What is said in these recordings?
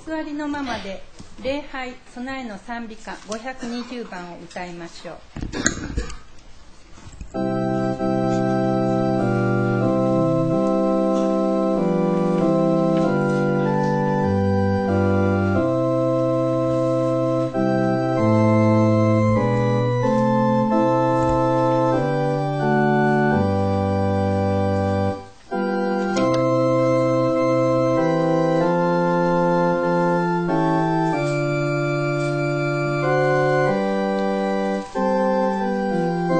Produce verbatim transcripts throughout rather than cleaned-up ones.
座りのままで礼拝備えの賛美歌ごひゃくにじゅうばんを歌いましょう。 「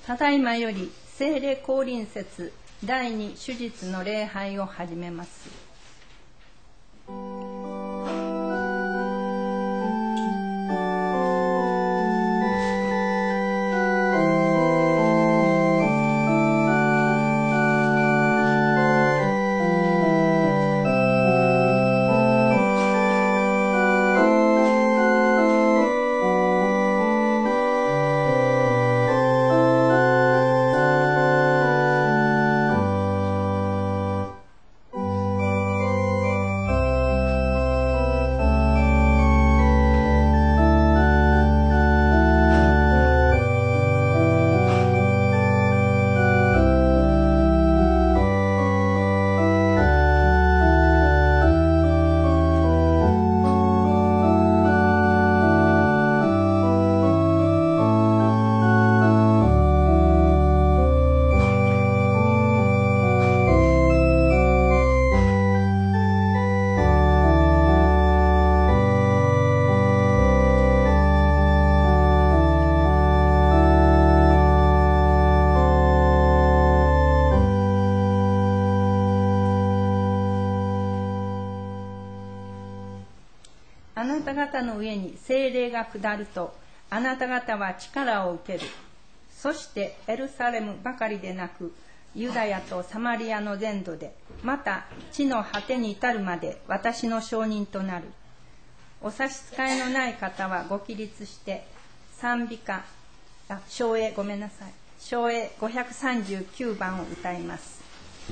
ただいまより聖霊降臨節第二手術の礼拝を始めます。あなた方の上に聖霊が下ると、あなた方は力を受ける。そしてエルサレムばかりでなく、ユダヤとサマリアの全土で、また地の果てに至るまで私の証人となる。お差し支えのない方はご起立して、賛美歌、あ、唱詠ごめんなさい。唱詠ごひゃくさんじゅうきゅうばんを歌います。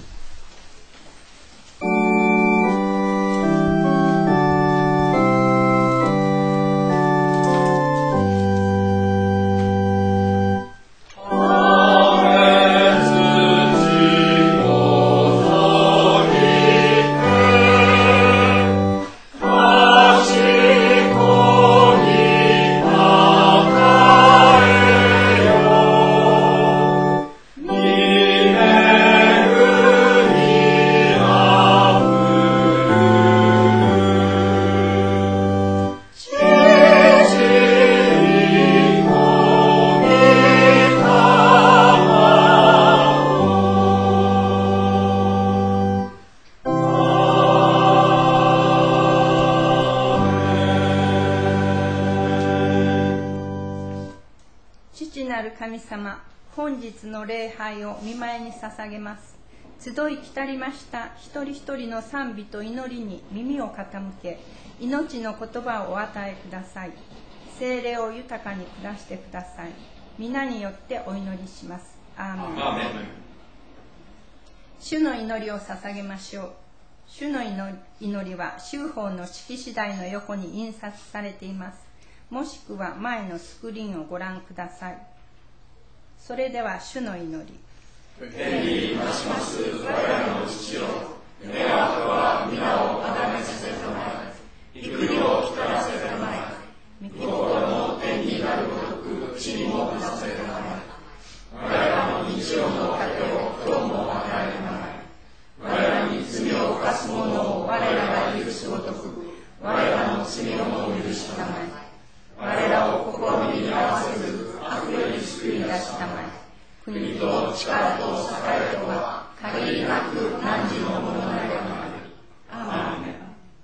神様、本日の礼拝を御前に捧げます。集い来たりました一人一人の賛美と祈りに耳を傾け、命の言葉をお与えください。聖霊を豊かに下してください。皆によってお祈りします。アーメン。アーメン。主の祈りを捧げましょう。主の祈りは修法の式次第の横に印刷されています。もしくは前のスクリーンをご覧ください。それでは主の祈り。 天にいまします我らの父よ、願わくは皆をあがめさせたまえ、御国を来たらせたまえ、御心の天になるごとく地にもなさせたまえ。我らの日曜の糧を今日も与えたまえ。我らに罪を犯す者を我らが許すごとく、我らの罪をも許したまえ。我らを試みに合わせず悪より救い出したまえ。国と力と栄とは限りなく汝のものなればなり。アーメン。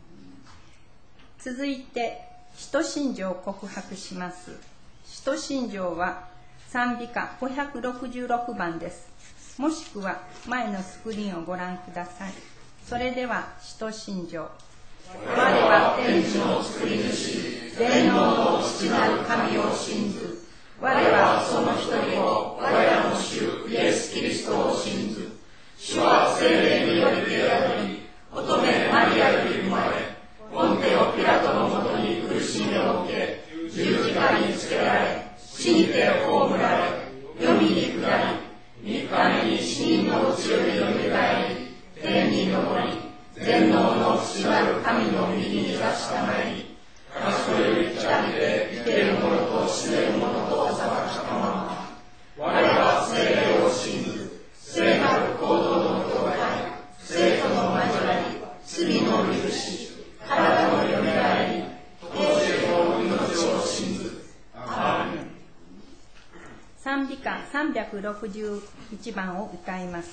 続いて使徒信条を告白します。使徒信条は賛美歌ごひゃくろくじゅうろくばんです。もしくは前のスクリーンをご覧ください。それでは使徒信条。我は天地の作り主、全能の父なる神を信ず。我はその一人を、我らの主イエス・キリストを信ず。主は聖霊によりて宿り、乙女マリアより生まれ、ポンテオ・ピラトのもとに苦しみを受け、十字架につけられ、死にて葬られ、黄泉に下り、三日目に死人のうちよりよみがえり、天に昇り、全能の父なる神の右に座したまえり、賢より来たりで生ける者と死ねる者と裁かしたまま。我は聖霊を信ず、聖なる行動の兄弟、生徒の交わり、罪の許し、体のよみがえり、到底の命を信ず。アーメン。 賛美歌さんびゃくろくじゅういちばんを歌います。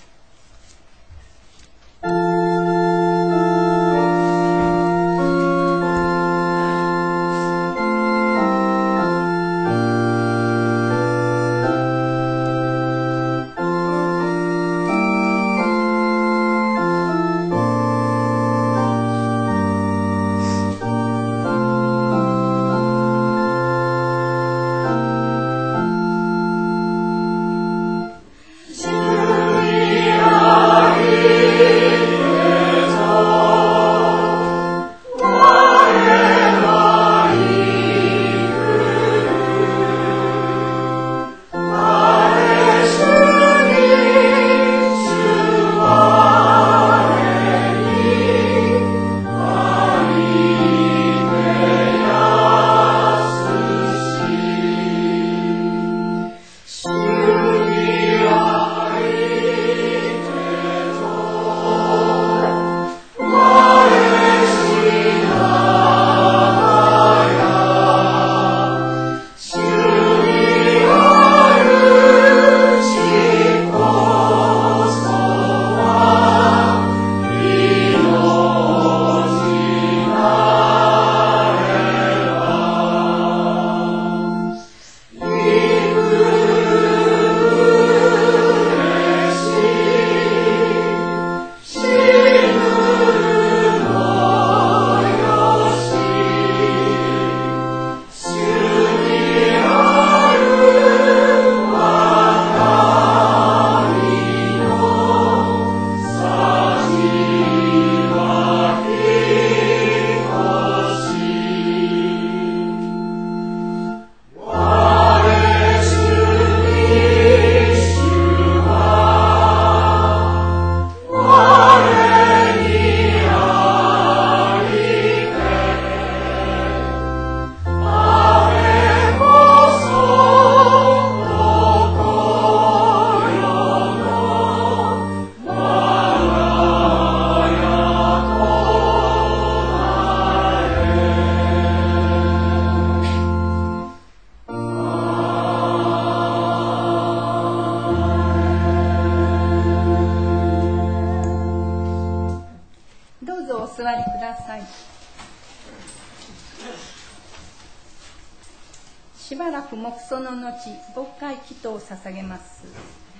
しばらく黙想の後、牧会祈祷を捧げます。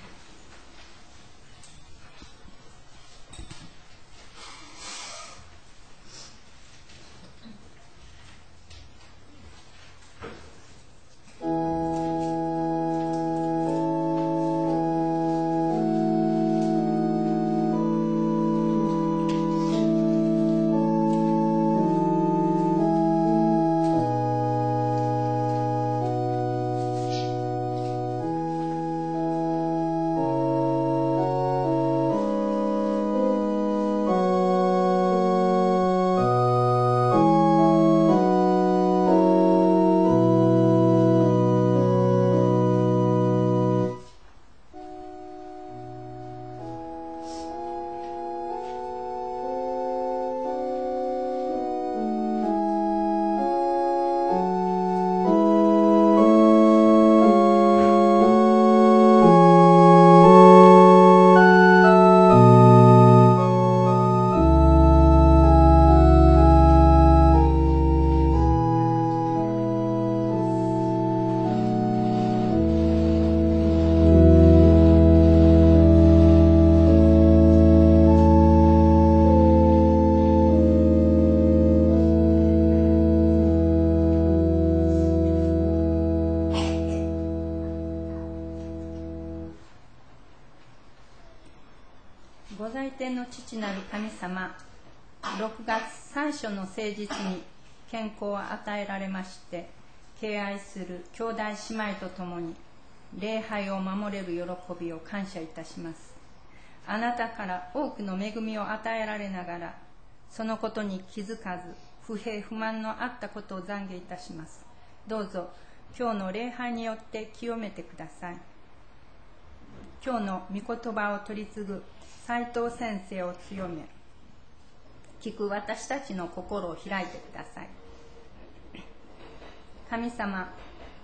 ご在天の父なる神様、ろくがつ最初の誠実に健康を与えられまして、敬愛する兄弟姉妹と共に礼拝を守れる喜びを感謝いたします。あなたから多くの恵みを与えられながら、そのことに気づかず不平不満のあったことを懺悔いたします。どうぞ今日の礼拝によって清めてください。今日の御言葉を取り次ぐ斉藤先生を強め、聞く私たちの心を開いてください。神様、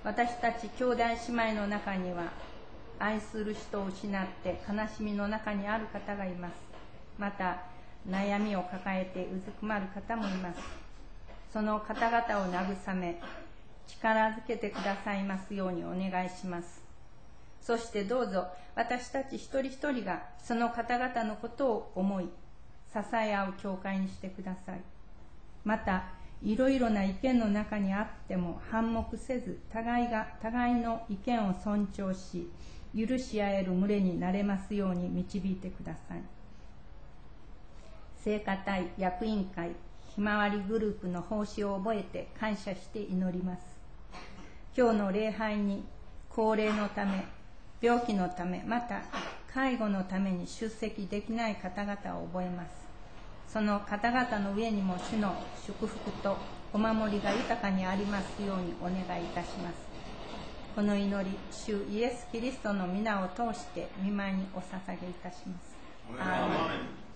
私たち兄弟姉妹の中には、愛する人を失って悲しみの中にある方がいます。また、悩みを抱えてうずくまる方もいます。その方々を慰め、力づけてくださいますようにお願いします。そしてどうぞ私たち一人一人がその方々のことを思い、支え合う教会にしてください。また、いろいろな意見の中にあっても反目せず、互いが互いの意見を尊重し、許し合える群れになれますように導いてください。聖歌隊、役員会、ひまわりグループの奉仕を覚えて感謝して祈ります。今日の礼拝に高齢のため、病気のため、また介護のために出席できない方々を覚えます。その方々の上にも主の祝福とお守りが豊かにありますようにお願いいたします。この祈り、主イエス・キリストの皆を通して御前にお捧げいたします。アーメン。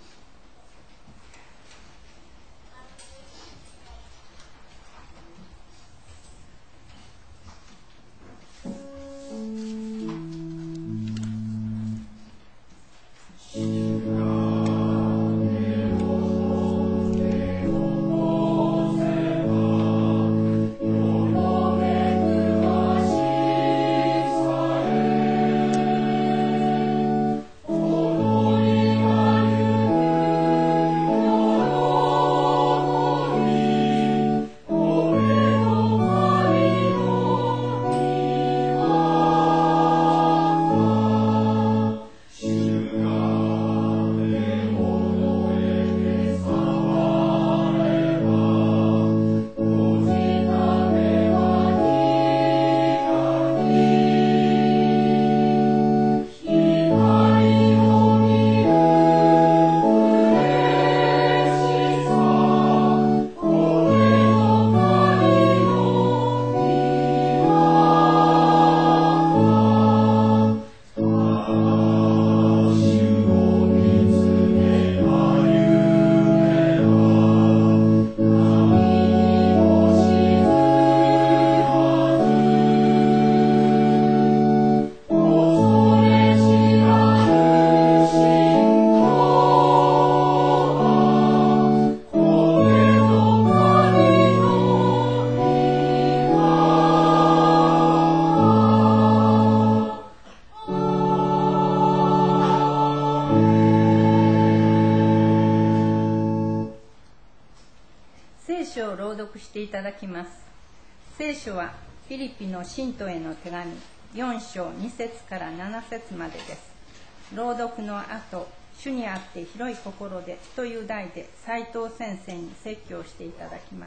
していただきます。聖書はフィリピの信徒への手紙よん章に節からなな節までです。朗読の後、主にあって広い心でという題で斉藤先生に説教していただきます。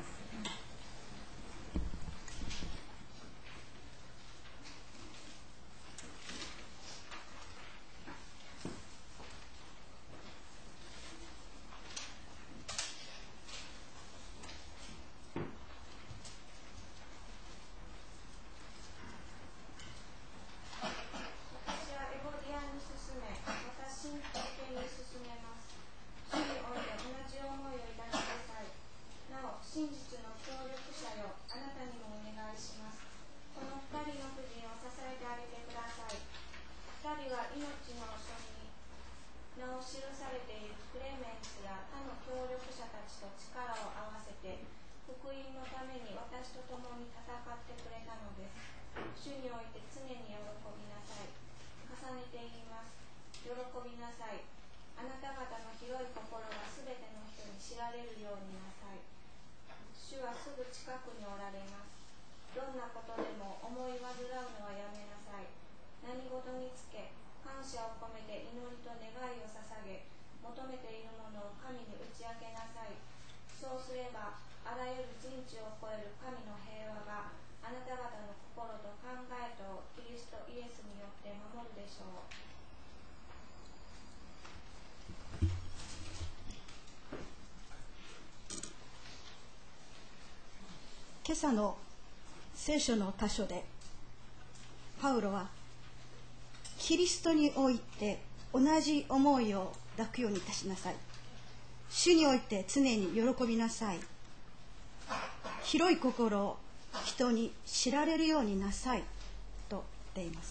今朝の聖書の箇所でパウロはキリストにおいて同じ思いを抱くようにいたしなさい、主において常に喜びなさい、広い心を人に知られるようになさいと言っています。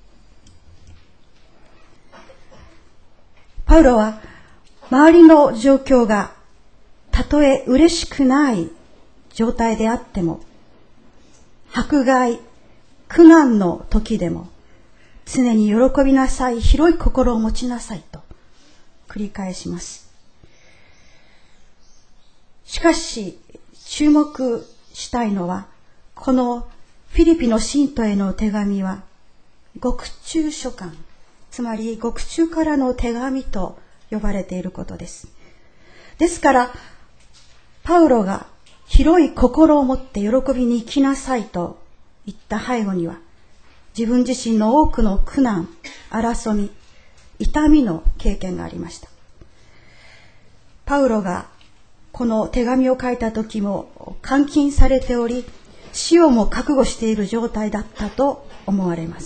パウロは周りの状況がたとえ嬉しくない状態であっても、迫害、苦難の時でも常に喜びなさい、広い心を持ちなさいと繰り返します。しかし注目したいのは、このフィリピの信徒への手紙は獄中書簡、つまり獄中からの手紙と呼ばれていることです。ですからパウロが広い心を持って喜びに生きなさいと言った背後には、自分自身の多くの苦難、争み、痛みの経験がありました。パウロがこの手紙を書いた時も監禁されており、死をも覚悟している状態だったと思われます。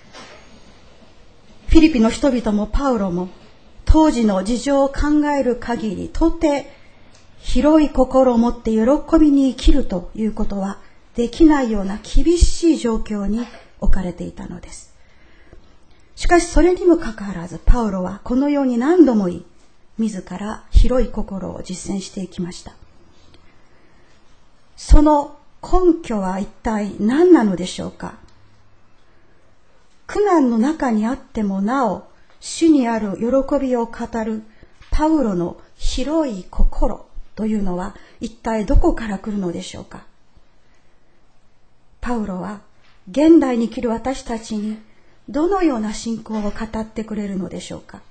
フィリピの人々もパウロも当時の事情を考える限り、到底広い心を持って喜びに生きるということはできないような厳しい状況に置かれていたのです。しかしそれにもかかわらず、パウロはこのように何度も言い、自ら広い心を実践していきました。その根拠は一体何なのでしょうか。苦難の中にあってもなお主にある喜びを語るパウロの広い心というのは一体どこから来るのでしょうか。パウロは現代に生きる私たちにどのような信仰を語ってくれるのでしょうか。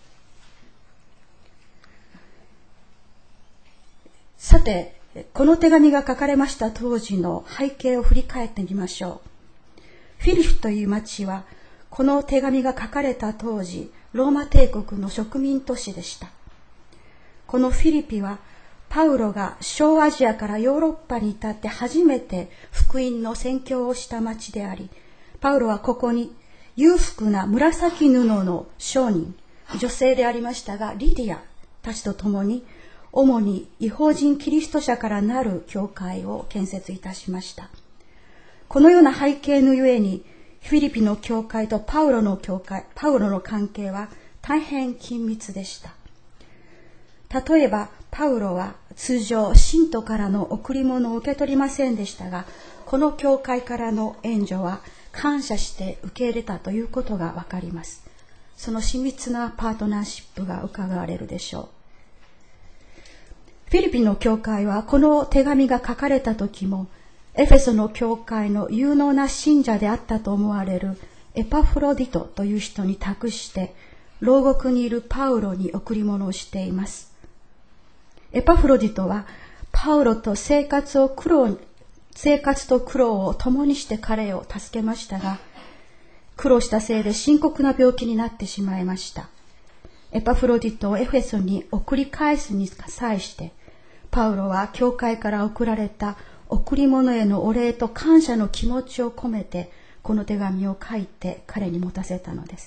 さて、この手紙が書かれました当時の背景を振り返ってみましょう。フィリピという町はこの手紙が書かれた当時、ローマ帝国の植民都市でした。このフィリピはパウロが小アジアからヨーロッパに至って初めて福音の宣教をした町であり、パウロはここに裕福な紫布の商人、女性でありましたがリディアたちと共に主に異邦人キリスト者からなる教会を建設いたしました。このような背景のゆえに、フィリピの教会とパウロの教会、パウロの関係は大変緊密でした。例えば、パウロは通常、信徒からの贈り物を受け取りませんでしたが、この教会からの援助は感謝して受け入れたということがわかります。その親密なパートナーシップが伺われるでしょう。フィリピンの教会はこの手紙が書かれた時も、エフェソの教会の有能な信者であったと思われるエパフロディトという人に託して、牢獄にいるパウロに贈り物をしています。エパフロディトはパウロと生活を苦労、生活と苦労を共にして彼を助けましたが、苦労したせいで深刻な病気になってしまいました。エパフロディトをエフェソに送り返すに際して、パウロは教会から送られた贈り物へのお礼と感謝の気持ちを込めてこの手紙を書いて彼に持たせたのです。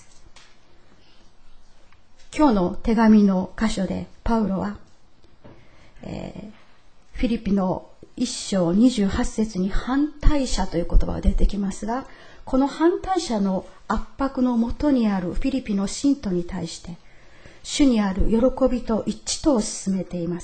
今日の手紙の箇所でパウロは、えー、フィリピの一章にじゅうはち節に反対者という言葉が出てきますが、この反対者の圧迫のもとにあるフィリピの信徒に対して主にある喜びと一致とを進めています。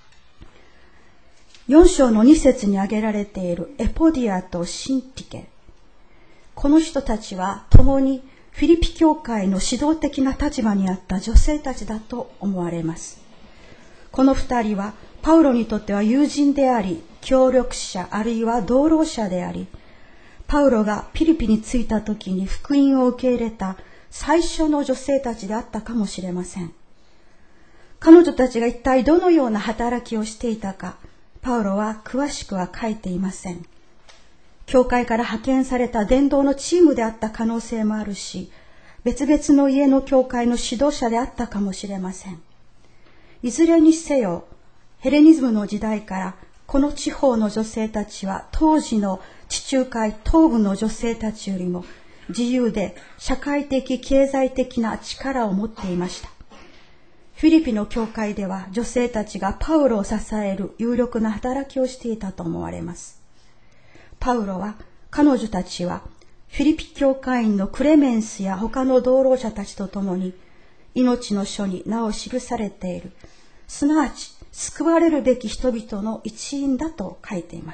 よん章のに節に挙げられているエポディアとシンティケ、この人たちは共にフィリピ教会の指導的な立場にあった女性たちだと思われます。この二人はパウロにとっては友人であり、協力者あるいは同労者であり、パウロがフィリピに着いた時に福音を受け入れた最初の女性たちであったかもしれません。彼女たちが一体どのような働きをしていたか、パウロは詳しくは書いていません。教会から派遣された伝道のチームであった可能性もあるし、別々の家の教会の指導者であったかもしれません。いずれにせよ、ヘレニズムの時代からこの地方の女性たちは当時の地中海東部の女性たちよりも自由で社会的経済的な力を持っていました。フィリピの教会では女性たちがパウロを支える有力な働きをしていたと思われます。 パウロは、彼女たちはフィリピ教会員のクレメンスや他の同労者たちと共に命の書に名を記されている、すなわち救われるべき人々の一員だと書いています。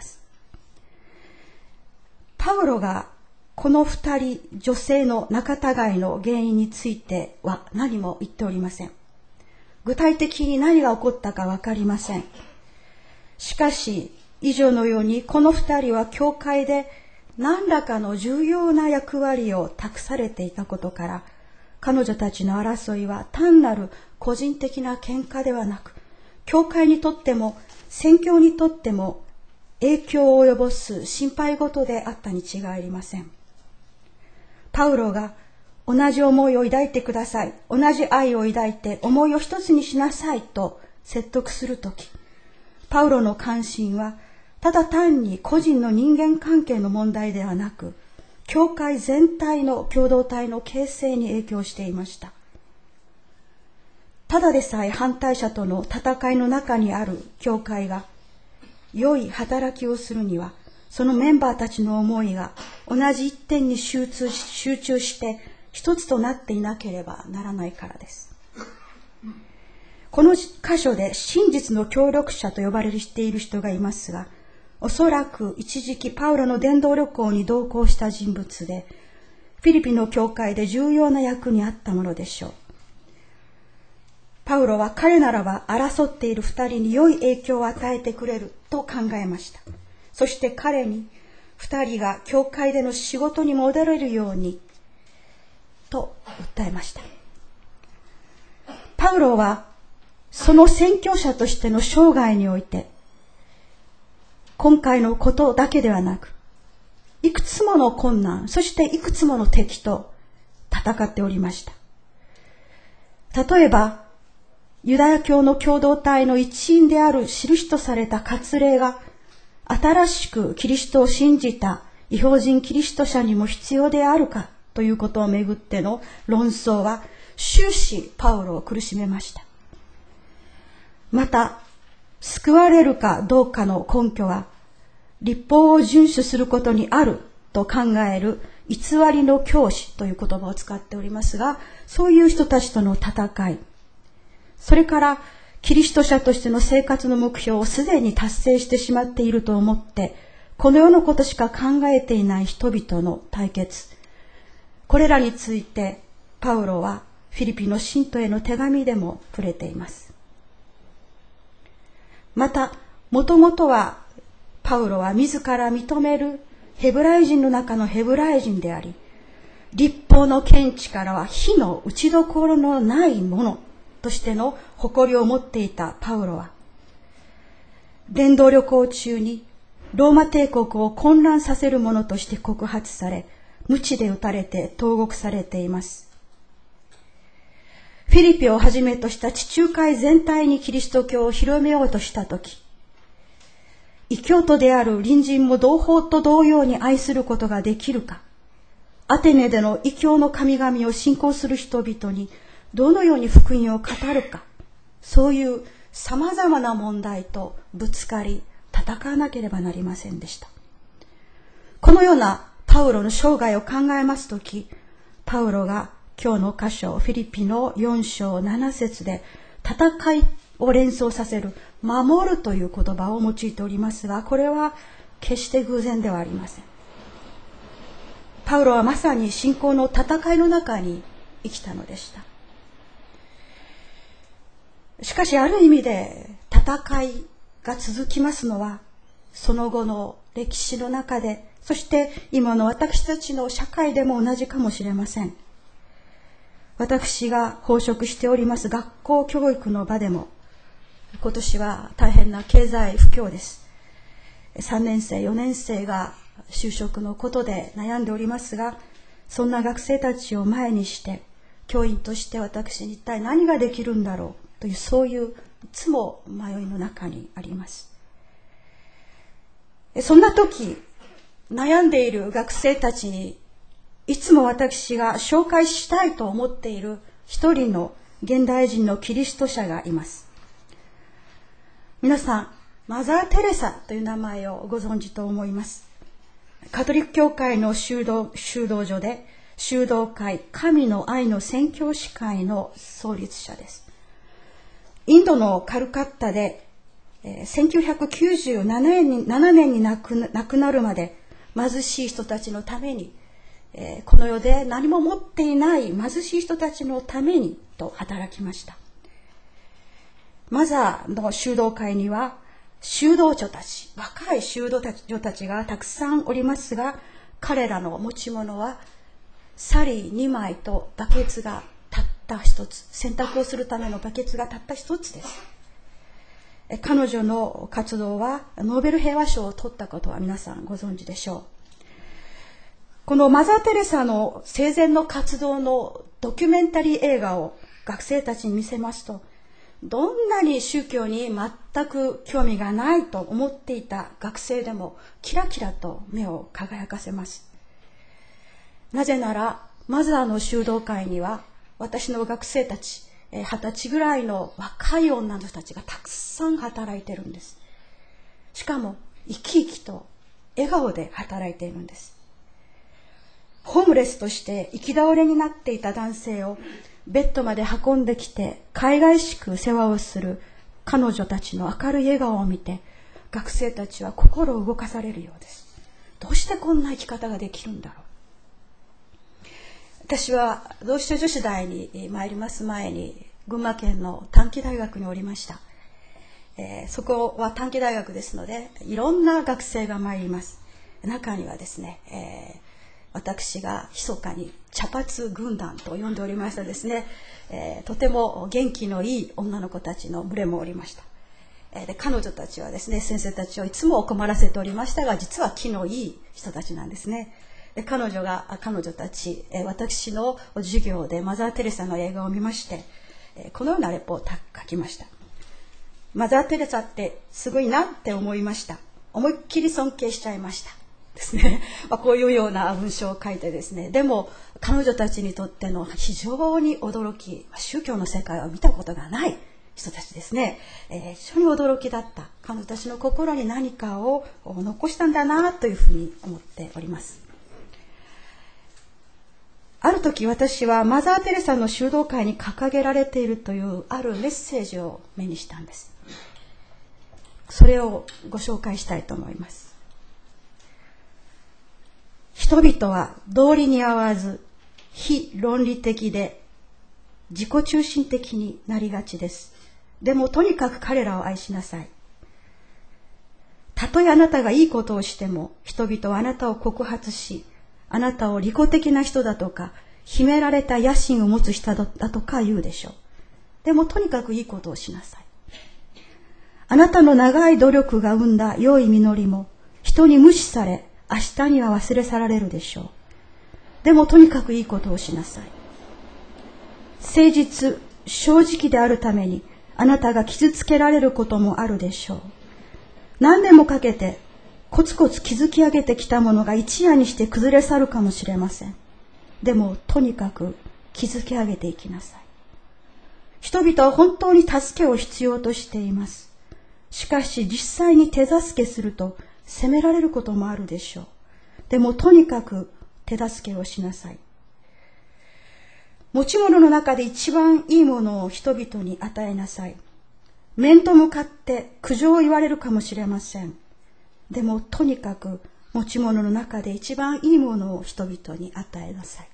パウロがこの二人女性の仲違いの原因については何も言っておりません。具体的に何が起こったかわかりません。しかし以上のようにこの二人は教会で何らかの重要な役割を託されていたことから、彼女たちの争いは単なる個人的な喧嘩ではなく、教会にとっても宣教にとっても影響を及ぼす心配事であったに違いありません。パウロが同じ思いを抱いてください、同じ愛を抱いて思いを一つにしなさいと説得するとき、パウロの関心はただ単に個人の人間関係の問題ではなく、教会全体の共同体の形成に影響していました。ただでさえ反対者との戦いの中にある教会が良い働きをするには、そのメンバーたちの思いが同じ一点に集中し、集中して一つとなっていなければならないからです。この箇所で真実の協力者と呼ばれている人がいますが、おそらく一時期パウロの伝道旅行に同行した人物で、フィリピの教会で重要な役にあったものでしょう。パウロは彼ならば争っている二人に良い影響を与えてくれると考えました。そして彼に二人が教会での仕事に戻れるようにと訴えました。パウロはその宣教者としての生涯において、今回のことだけではなく、いくつもの困難、そしていくつもの敵と戦っておりました。例えば、ユダヤ教の共同体の一員である印とされた割礼が、新しくキリストを信じた異邦人キリスト者にも必要であるかということをめぐっての論争は、終始パウロを苦しめました。また、救われるかどうかの根拠は、律法を遵守することにあると考える偽りの教師という言葉を使っておりますが、そういう人たちとの戦い、それからキリスト者としての生活の目標をすでに達成してしまっていると思って、この世のことしか考えていない人々の対決、これらについてパウロはフィリピの信徒への手紙でも触れています。また、もともとはパウロは自ら認めるヘブライ人の中のヘブライ人であり、律法の見地からは火の打ちどころのないものとしての誇りを持っていたパウロは、伝道旅行中にローマ帝国を混乱させるものとして告発され、鞭で打たれて投獄されています。フィリピをはじめとした地中海全体にキリスト教を広めようとしたとき、異教徒である隣人も同胞と同様に愛することができるか、アテネでの異教の神々を信仰する人々にどのように福音を語るか、そういう様々な問題とぶつかり戦わなければなりませんでした。このようなパウロの生涯を考えますとき、パウロが今日の箇所、フィリピのよん章なな節で戦いを連想させる守るという言葉を用いておりますが、これは決して偶然ではありません。パウロはまさに信仰の戦いの中に生きたのでした。しかしある意味で戦いが続きますのは、その後の歴史の中で、そして今の私たちの社会でも同じかもしれません。私が奉職しております学校教育の場でも、今年は大変な経済不況です。さんねん生、よねん生が就職のことで悩んでおりますが、そんな学生たちを前にして、教員として私に一体何ができるんだろうという、そういういつも迷いの中にあります。そんな時、悩んでいる学生たちに、いつも私が紹介したいと思っている一人の現代人のキリスト者がいます。皆さん、マザー・テレサという名前をご存知と思います。 カトリック教会の修道、修道所で修道会神の愛の宣教師会の創立者です。インドのカルカッタでせんきゅうひゃくきゅうじゅうななねんに、ななねんに亡く、亡くなるまで貧しい人たちのために、この世で何も持っていない貧しい人たちのためにと働きました。マザーの修道会には修道女たち、若い修道女たちがたくさんおりますが、彼らの持ち物はサリにまいとバケツがたった一つ、洗濯をするためのバケツがたった一つです。彼女の活動はノーベル平和賞を取ったことは皆さんご存知でしょう。このマザー・テレサの生前の活動のドキュメンタリー映画を学生たちに見せますと、どんなに宗教に全く興味がないと思っていた学生でもキラキラと目を輝かせます。なぜならマザーの修道会には私の学生たちはたちぐらいの若い女の人たちがたくさん働いてるんです。しかも生き生きと笑顔で働いているんです。ホームレスとして行き倒れになっていた男性をベッドまで運んできて海外しく世話をする彼女たちの明るい笑顔を見て、学生たちは心を動かされるようです。どうしてこんな生き方ができるんだろう。私は同志社女子大に参ります前に群馬県の短期大学におりました。えー、そこは短期大学ですのでいろんな学生が参ります。中にはですね、えー、私が密かに茶髪軍団と呼んでおりましたですね、えー、とても元気のいい女の子たちの群れもおりました。えー、で彼女たちはですね、先生たちをいつも困らせておりましたが、実は気のいい人たちなんですね。彼女が彼女たち私の授業でマザー・テレサの映画を見まして、このようなレポートを書きました。マザー・テレサってすごいなって思いました。思いっきり尊敬しちゃいましたですね。まあ、こういうような文章を書いてですね、でも彼女たちにとっての非常に驚き、宗教の世界を見たことがない人たちですね、えー、非常に驚きだった。彼女たちの心に何かを残したんだなというふうに思っております。ある時私はマザー・テレサの修道会に掲げられているというあるメッセージを目にしたんです。それをご紹介したいと思います。人々は道理に合わず非論理的で自己中心的になりがちです。でもとにかく彼らを愛しなさい。たとえあなたがいいことをしても人々はあなたを告発し、あなたを利己的な人だとか秘められた野心を持つ人だとか言うでしょう。でもとにかくいいことをしなさい。あなたの長い努力が生んだ良い実りも人に無視され、明日には忘れ去られるでしょう。でもとにかくいいことをしなさい。誠実、正直であるためにあなたが傷つけられることもあるでしょう。何年もかけてコツコツ築き上げてきたものが一夜にして崩れ去るかもしれません。でもとにかく築き上げていきなさい。人々は本当に助けを必要としています。しかし実際に手助けすると責められることもあるでしょう。でもとにかく手助けをしなさい。持ち物の中で一番いいものを人々に与えなさい。面と向かって苦情を言われるかもしれません。でもとにかく持ち物の中で一番いいものを人々に与えなさい。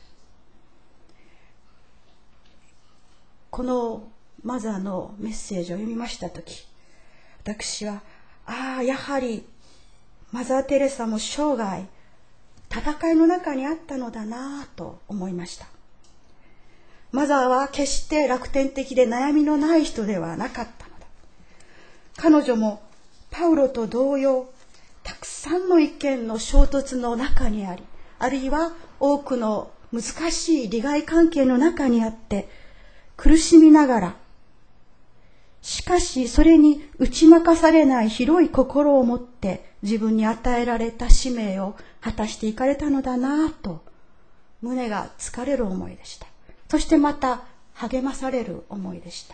このマザーのメッセージを読みましたとき、私はああやはりマザー・テレサも生涯戦いの中にあったのだなと思いました。マザーは決して楽天的で悩みのない人ではなかったのだ。彼女もパウロと同様、たくさんの意見の衝突の中にあり、あるいは多くの難しい利害関係の中にあって苦しみながら、しかしそれに打ち負かされない広い心を持って自分に与えられた使命を果たしていかれたのだなぁと胸が疲れる思いでした。そしてまた励まされる思いでした。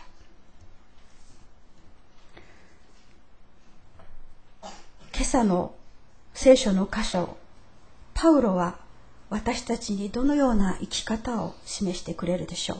今朝の聖書の箇所をパウロは私たちにどのような生き方を示してくれるでしょ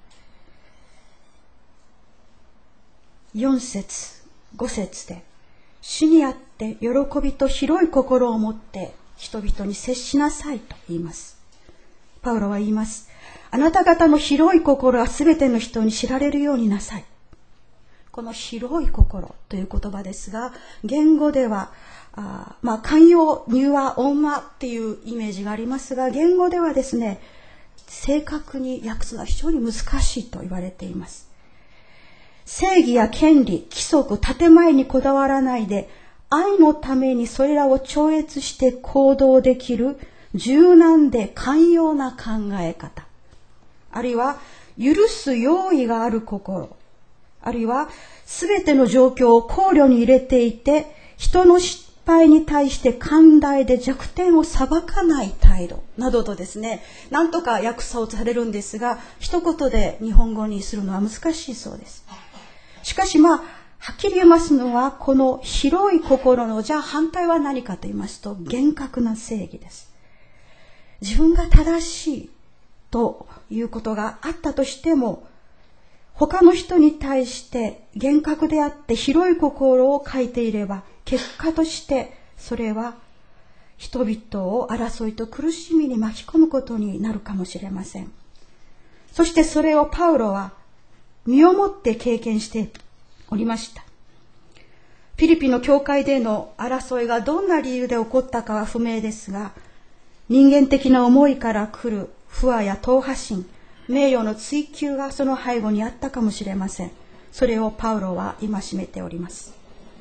う。よん節ご節で、主にあって喜びと広い心を持って人々に接しなさいと言います。パウロは言います。あなた方の広い心はすべての人に知られるようになさい。この広い心という言葉ですが、言語ではあまあ寛容、柔和、温和っていうイメージがありますが、言語ではですね、正確に訳すのは非常に難しいと言われています。正義や権利、規則、建前にこだわらないで、愛のためにそれらを超越して行動できる柔軟で寛容な考え方、あるいは許す用意がある心、あるいは全ての状況を考慮に入れていて、人の失敗に対して寛大で弱点を裁かない態度などとですね、なんとか訳そうとされるんですが、一言で日本語にするのは難しいそうです。しかしまあはっきり言いますのは、この広い心のじゃあ反対は何かと言いますと、厳格な正義です。自分が正しいということがあったとしても、他の人に対して厳格であって広い心を書いていれば、結果としてそれは人々を争いと苦しみに巻き込むことになるかもしれません。そしてそれをパウロは身をもって経験しておりました。フィリピンの教会での争いがどんな理由で起こったかは不明ですが、人間的な思いから来る不和や党派心、名誉の追求がその背後にあったかもしれません。それをパウロは戒めております。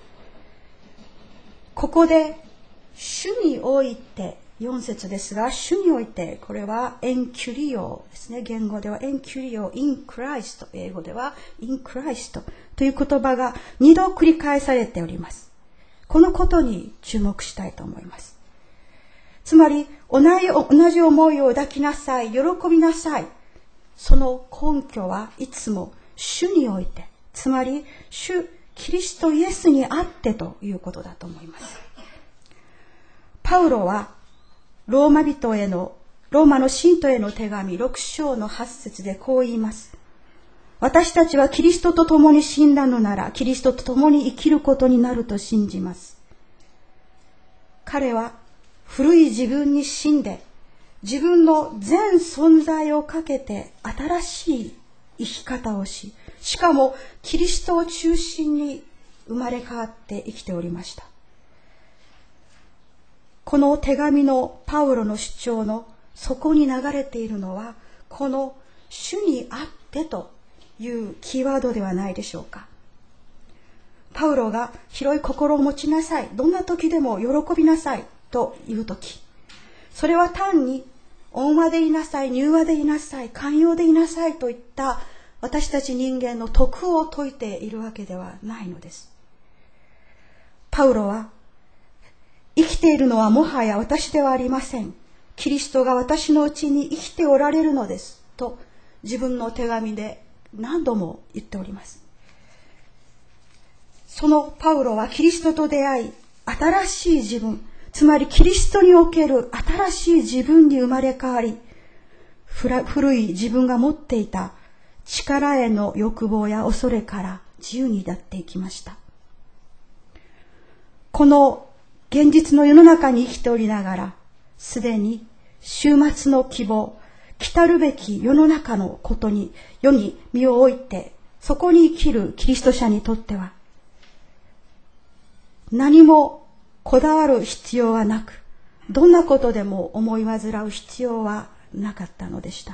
ここで主において、よん節ですが、主において、これはエンキュリオですね。言語ではエンキュリオ、in Christ、英語では in Christ という言葉が二度繰り返されております。このことに注目したいと思います。つまり、同じ、同じ思いを抱きなさい、喜びなさい。その根拠はいつも主において、つまり主キリストイエスにあってということだと思います。パウロはローマ人への、ローマの信徒への手紙ろく章のはち節でこう言います。私たちはキリストと共に死んだのなら、キリストと共に生きることになると信じます。彼は古い自分に死んで、自分の全存在をかけて新しい生き方をし、しかもキリストを中心に生まれ変わって生きておりました。この手紙のパウロの主張の底に流れているのは、この主にあってというキーワードではないでしょうか。パウロが広い心を持ちなさい、どんな時でも喜びなさいという時、それは単に温和でいなさい、柔和でいなさい、寛容でいなさいといった私たち人間の徳を説いているわけではないのです。パウロは、生きているのはもはや私ではありません。キリストが私のうちに生きておられるのです。と自分の手紙で何度も言っております。そのパウロはキリストと出会い、新しい自分、つまりキリストにおける新しい自分に生まれ変わり、古い自分が持っていた力への欲望や恐れから自由になっていきました。この現実の世の中に生きておりながら、すでに終末の希望、来たるべき世の中のことに、世に身を置いて、そこに生きるキリスト者にとっては、何もこだわる必要はなく、どんなことでも思い煩う必要はなかったのでした。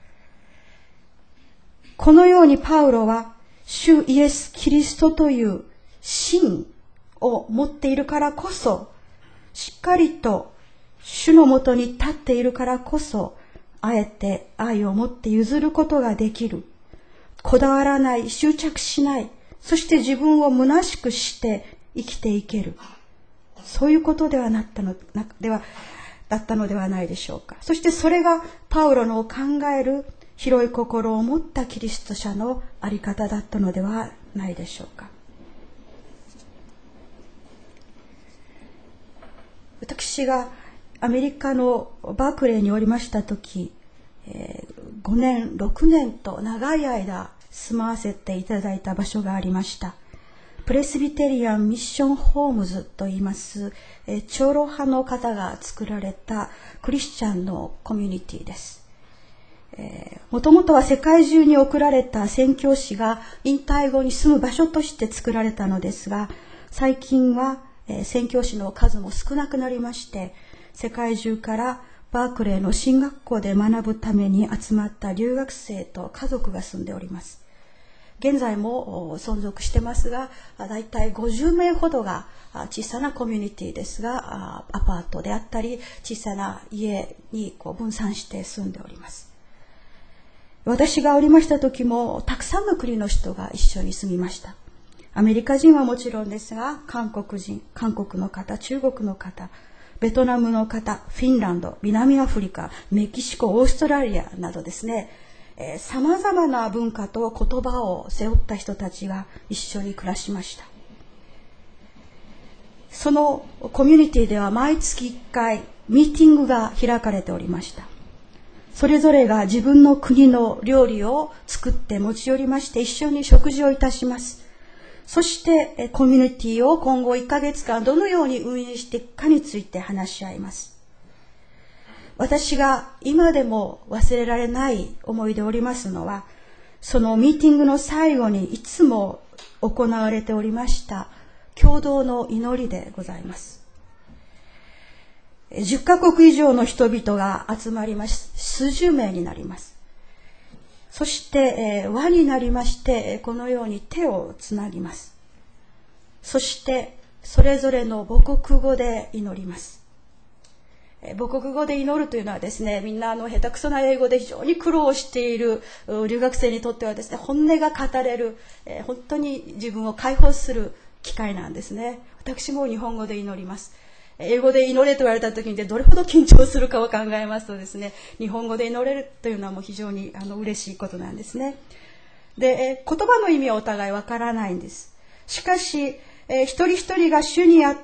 このようにパウロは、主イエス・キリストという真を持っているからこそ、しっかりと主のもとに立っているからこそ、あえて愛を持って譲ることができる。こだわらない、執着しない、そして自分を虚しくして生きていける。そういうことではなったのではだったのではないでしょうか。そしてそれがパウロの考える広い心を持ったキリスト者のあり方だったのではないでしょうか。私がアメリカのバークレーにおりました時、えー、ごねんろくねんと長い間住まわせていただいた場所がありました。プレスビテリアンミッションホームズといいます、えー、長老派の方が作られたクリスチャンのコミュニティです。もともとは世界中に送られた宣教師が引退後に住む場所として作られたのですが、最近は、えー、宣教師の数も少なくなりまして、世界中からバークレーの進学校で学ぶために集まった留学生と家族が住んでおります。現在も存続してますが、だいたいごじゅうめいほどが小さなコミュニティですが、アパートであったり小さな家にこう分散して住んでおります。私がおりました時もたくさんの国の人が一緒に住みました。アメリカ人はもちろんですが、韓国人、韓国の方、中国の方、ベトナムの方、フィンランド、南アフリカ、メキシコ、オーストラリアなどですね、さまざまな文化と言葉を背負った人たちが一緒に暮らしました。そのコミュニティでは毎月いっかいミーティングが開かれておりました。それぞれが自分の国の料理を作って持ち寄りまして一緒に食事をいたします。そしてコミュニティを今後いっかげつかんどのように運営していくかについて話し合います。私が今でも忘れられない思いでおりますのは、そのミーティングの最後にいつも行われておりました共同の祈りでございます。じゅっかこく以上の人々が集まりまし、数十名になります。そして、えー、輪になりまして、このように手をつなぎます。そしてそれぞれの母国語で祈ります。母国語で祈るというのはですね、みんなあの下手くそな英語で非常に苦労している留学生にとってはですね、本音が語れる、えー、本当に自分を解放する機会なんですね。私も日本語で祈ります。英語で祈れと言われた時にどれほど緊張するかを考えますとですね、日本語で祈れるというのはもう非常にあの嬉しいことなんですね。で、言葉の意味はお互いわからないんです。しかし、えー、一人一人が主にあって、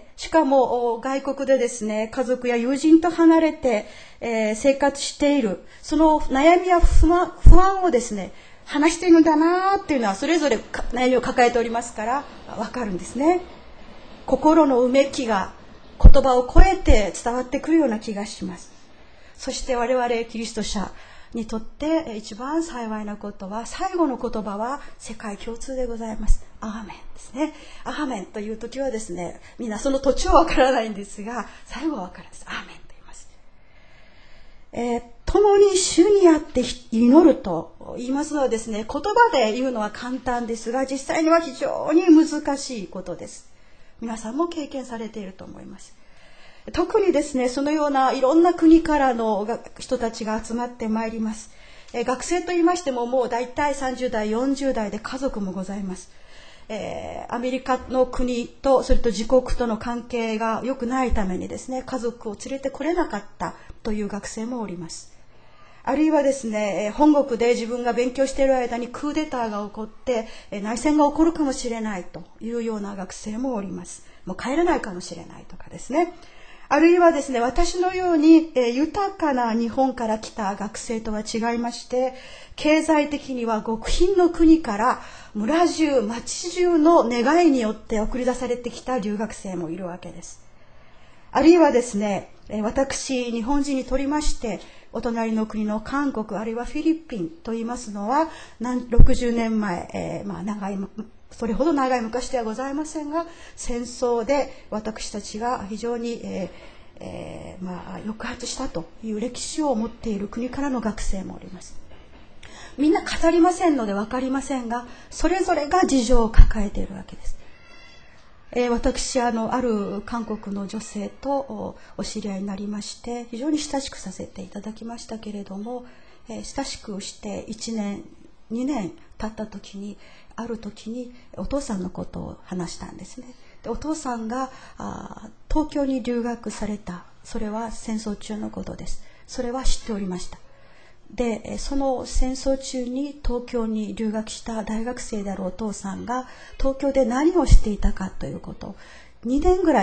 しかも外国でですね、家族や友人と離れて、えー、生活している、その悩みや不安、不安をですね、話しているんだなっていうのはそれぞれ悩みを抱えておりますからわかるんですね。心のうめきが言葉を超えて伝わってくるような気がします。そして我々キリスト者にとって一番幸いなことは、最後の言葉は世界共通でございます。アーメンですね。アーメンという時はですね、みんなその途中はわからないんですが、最後はわかるんです。アーメンと言います。えー、共に主にあって祈ると言いますのはですね、言葉で言うのは簡単ですが、実際には非常に難しいことです。皆さんも経験されていると思います。特にですね、そのようないろんな国からの人たちが集まってまいります。え学生と言いましてももう大体さんじゅうだいよんじゅうだいで家族もございます。えー、アメリカの国とそれと自国との関係が良くないためにですね、家族を連れてこれなかったという学生もおります。あるいはですね、本国で自分が勉強している間にクーデターが起こって内戦が起こるかもしれないというような学生もおります。もう帰れないかもしれないとかですね。あるいはですね、私のように豊かな日本から来た学生とは違いまして、経済的には極貧の国から村中町中の願いによって送り出されてきた留学生もいるわけです。あるいはですね、私日本人にとりましてお隣の国の韓国あるいはフィリピンといいますのはろくじゅうねんまえ、えー、まあ長いそれほど長い昔ではございませんが、戦争で私たちが非常に、えーえーまあ、抑圧したという歴史を持っている国からの学生もおります。みんな語りませんので分かりませんが、それぞれが事情を抱えているわけです。えー、私あのある韓国の女性とお知り合いになりまして、非常に親しくさせていただきましたけれども、えー、親しくしていちねんにねん経った時に、ある時にお父さんのことを話したんですね。でお父さんがあ東京に留学された。それは戦争中のことです。それは知っておりました。でその戦争中に東京に留学した大学生であるお父さんが東京で何をしていたかということをにねんぐらい経って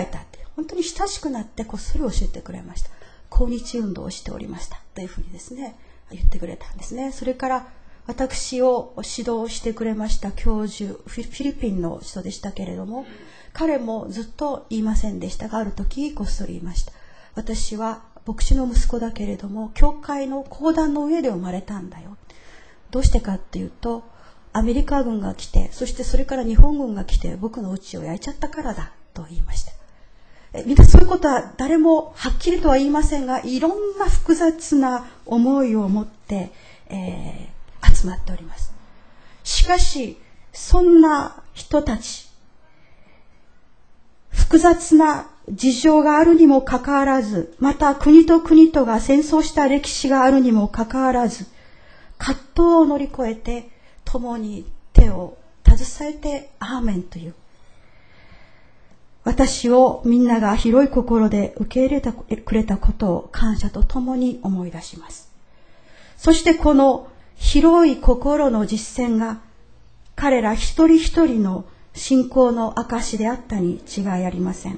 本当に親しくなってこっそり教えてくれました。抗日運動をしておりましたというふうにですね言ってくれたんですね。それから私を指導してくれました教授、フィリピンの人でしたけれども、彼もずっと言いませんでしたが、ある時こっそり言いました。私は牧師の息子だけれども教会の講談の上で生まれたんだよ。どうしてかっていうと、アメリカ軍が来て、そしてそれから日本軍が来て僕の家を焼いちゃったからだと言いました。えみんなそういうことは誰もはっきりとは言いませんが、いろんな複雑な思いを持って、えー、集まっております。しかしそんな人たち、複雑な事情があるにもかかわらず、また国と国とが戦争した歴史があるにもかかわらず、葛藤を乗り越えて共に手を携えてアーメンという、私をみんなが広い心で受け入れてくれたことを感謝とともに思い出します。そしてこの広い心の実践が彼ら一人一人の信仰の証であったに違いありません。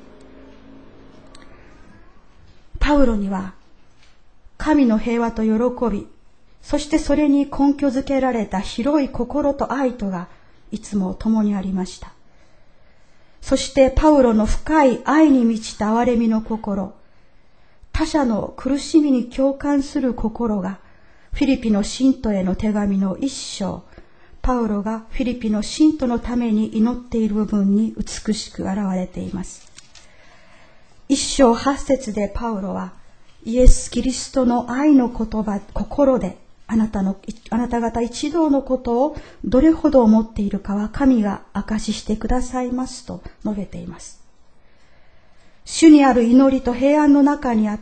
パウロには神の平和と喜び、そしてそれに根拠づけられた広い心と愛とがいつも共にありました。そしてパウロの深い愛に満ちた憐れみの心、他者の苦しみに共感する心がフィリピの信徒への手紙の一章、パウロがフィリピの信徒のために祈っている部分に美しく現れています。一章八節でパウロはイエス・キリストの愛の言葉、心であなたの、あなた方一同のことをどれほど思っているかは神が証ししてくださいますと述べています。主にある祈りと平安の中にあって、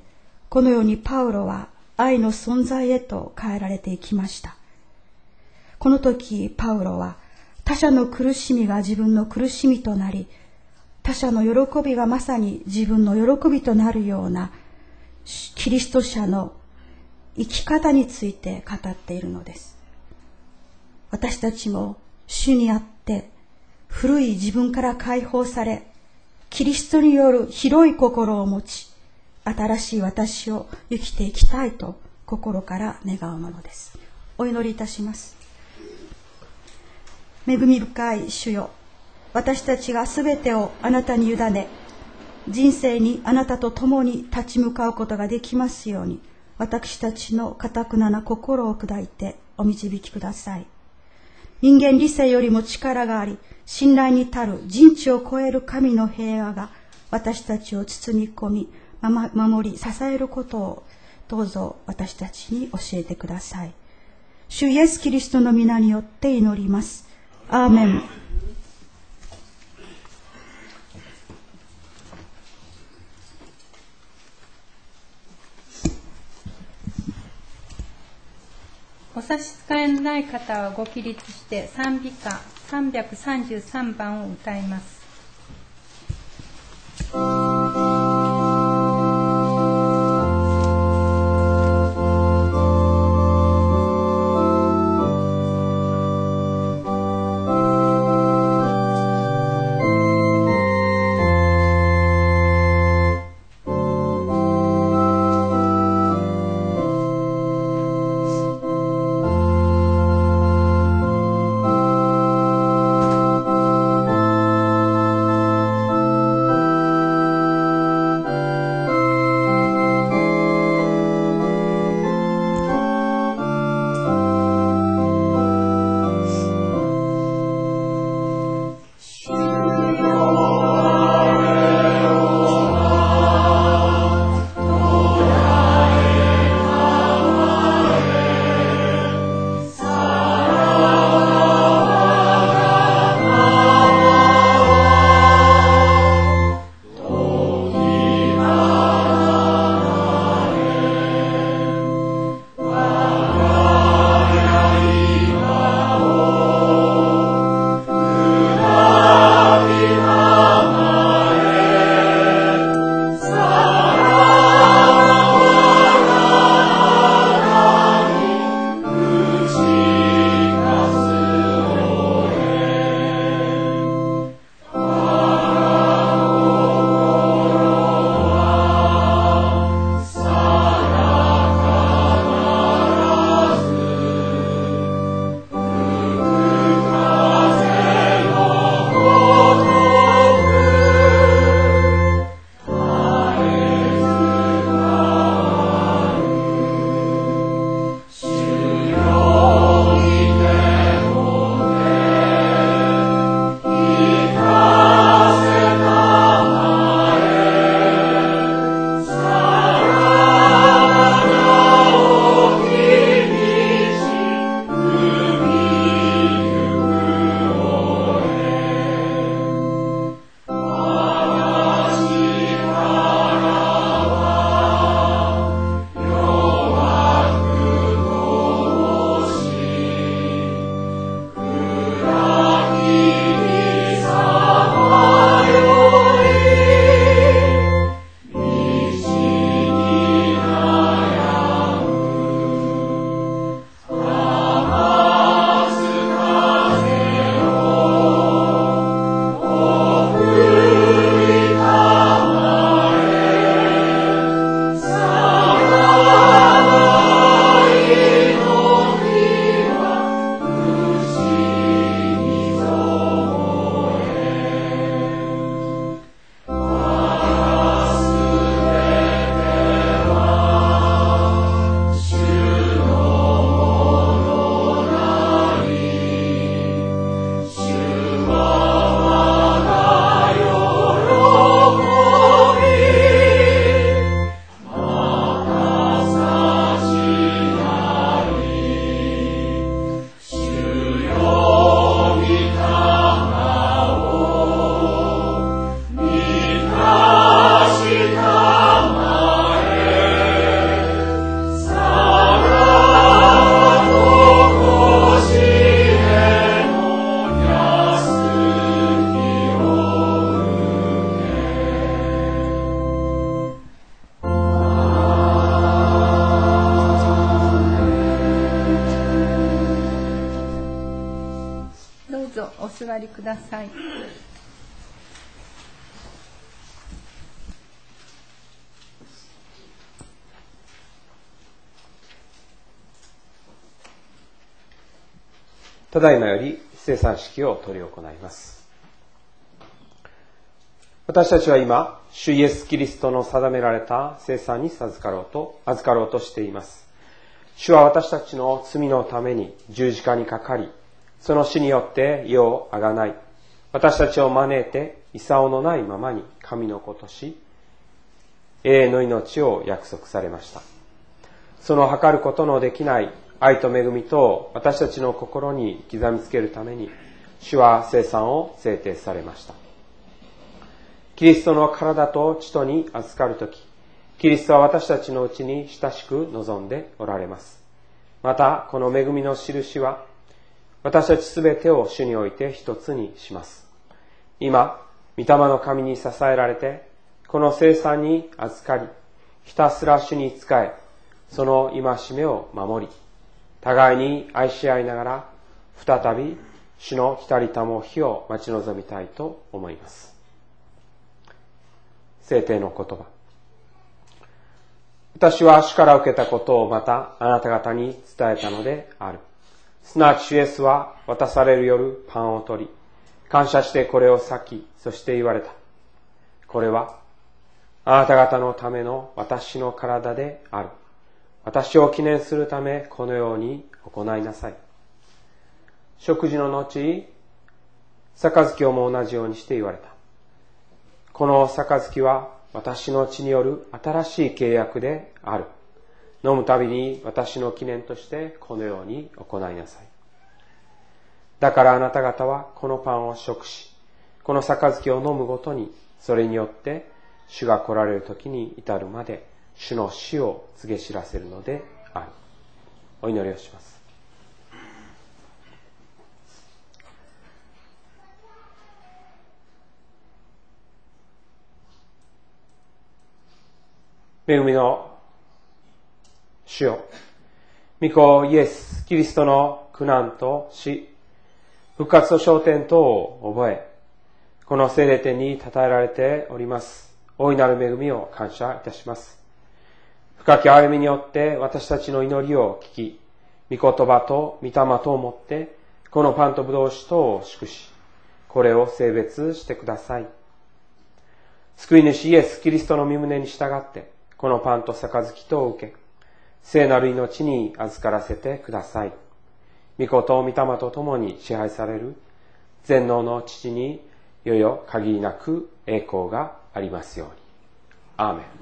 このようにパウロは愛の存在へと変えられていきました。この時パウロは他者の苦しみが自分の苦しみとなり、他者の喜びがまさに自分の喜びとなるようなキリスト者の生き方について語っているのです。私たちも主にあって古い自分から解放され、キリストによる広い心を持ち、新しい私を生きていきたいと心から願うものです。お祈りいたします。恵み深い主よ、私たちがすべてをあなたに委ね、人生にあなたと共に立ち向かうことができますように、私たちの堅くなな心を砕いてお導きください。人間理性よりも力があり、信頼に足る人知を超える神の平和が私たちを包み込み、守り支えることをどうぞ私たちに教えてください。主イエスキリストの皆によって祈ります。アーメン。 お差し支えのない方はご起立して賛美歌さんびゃくさんじゅうさんばんを歌います。 「 座りください。 ただいまより聖餐式を執り行います。私たちは今、主イエス・キリストの定められた聖餐に授かろうと、預かろうとしています。主は私たちの罪のために十字架にかかり、その死によって世をあがない、私たちを招いて功のないままに神の子とし、永遠の命を約束されました。その計ることのできない愛と恵みと私たちの心に刻みつけるために、主は聖餐を制定されました。キリストの体と血とに預かるとき、キリストは私たちのうちに親しく望んでおられます。また、この恵みの印は、私たちすべてを主において一つにします。今、御霊の神に支えられて、この聖餐に預かり、ひたすら主に仕え、その戒めを守り、互いに愛し合いながら、再び主の来たりたも日を待ち望みたいと思います。聖典の言葉。私は主から受けたことをまたあなた方に伝えたのである。すなわち主イエスは渡される夜パンを取り、感謝してこれを裂き、そして言われた。これはあなた方のための私の体である。私を記念するためこのように行いなさい。食事の後、杯をも同じようにして言われた。この杯は私の血による新しい契約である。飲むたびに私の記念としてこのように行いなさい。だからあなた方はこのパンを食し、この杯を飲むごとに、それによって主が来られる時に至るまで主の死を告げ知らせるのである。お祈りをします。恵みの主よ、御子イエス・キリストの苦難と死、復活と昇天等を覚え、この聖霊典に称えられております。大いなる恵みを感謝いたします。深き歩みによって私たちの祈りを聞き、御言葉と御霊とをもって、このパンと葡萄酒とを祝し、これを聖別してください。救い主イエス・キリストの御胸に従って、このパンと杯とを受け、聖なる命に預からせてください。御子と御霊と共に支配される全能の父にいよいよ限りなく栄光がありますように。アーメン。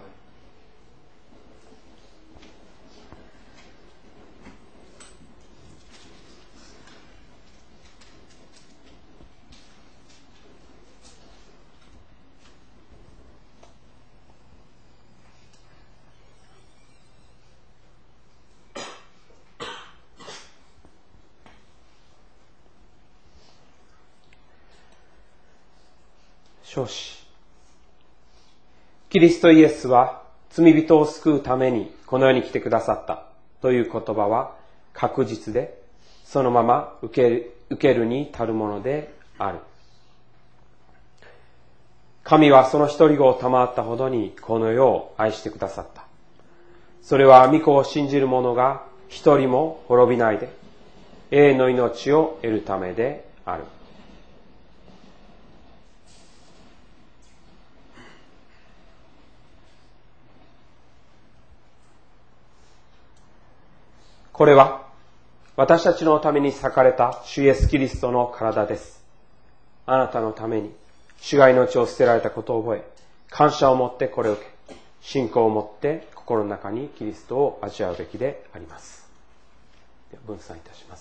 召子。キリストイエスは罪人を救うためにこの世に来てくださったという言葉は確実で、そのまま受ける、受けるに足るものである。神はその一人子を賜ったほどにこの世を愛してくださった。それは御子を信じる者が一人も滅びないで永遠の命を得るためである。これは私たちのために裂かれた主イエス・キリストの体です。あなたのために主が命を捨てられたことを覚え、感謝を持ってこれを受け、信仰を持って心の中にキリストを味わうべきであります。では分散いたします。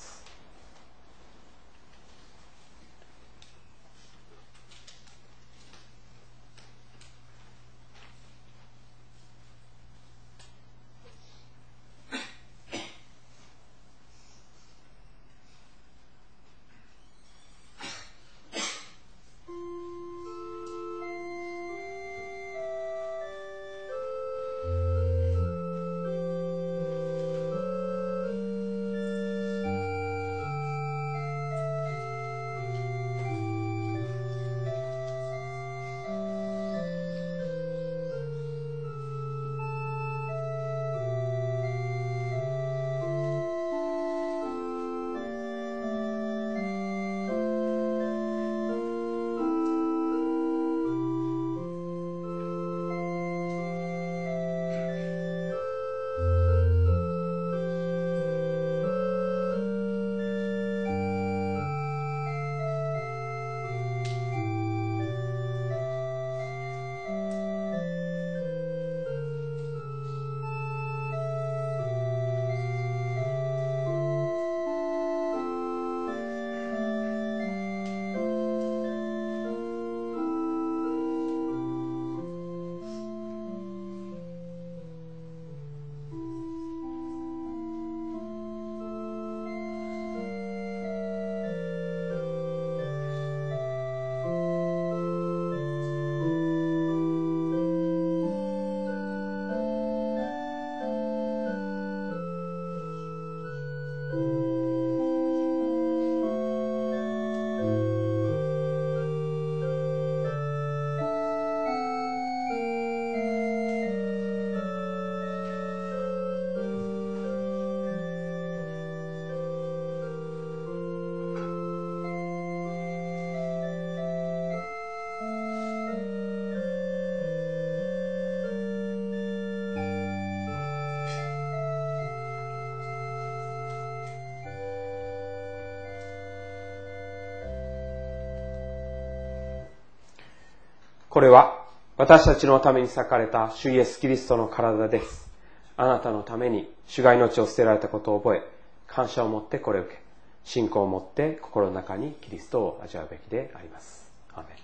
これは私たちのために裂かれた主イエスキリストの体です。あなたのために主が命を捨てられたことを覚え、感謝を持ってこれを受け、信仰を持って心の中にキリストを味わうべきであります。アーメン。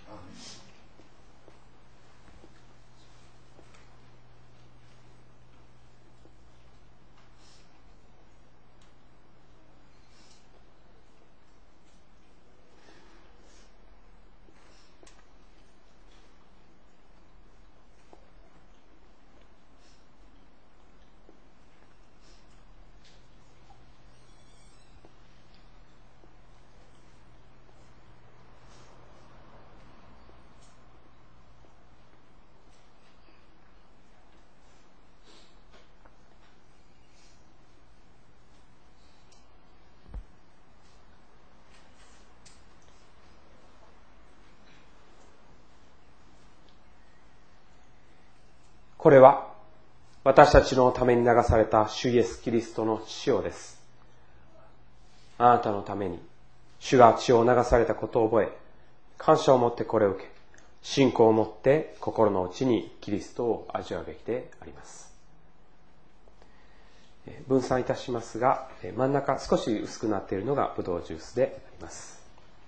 これは私たちのために流された主イエスキリストの血潮です。あなたのために主が血を流されたことを覚え、感謝を持ってこれを受け、信仰を持って心の内にキリストを味わうべきであります。分散いたしますが、真ん中少し薄くなっているのがブドウジュースであります。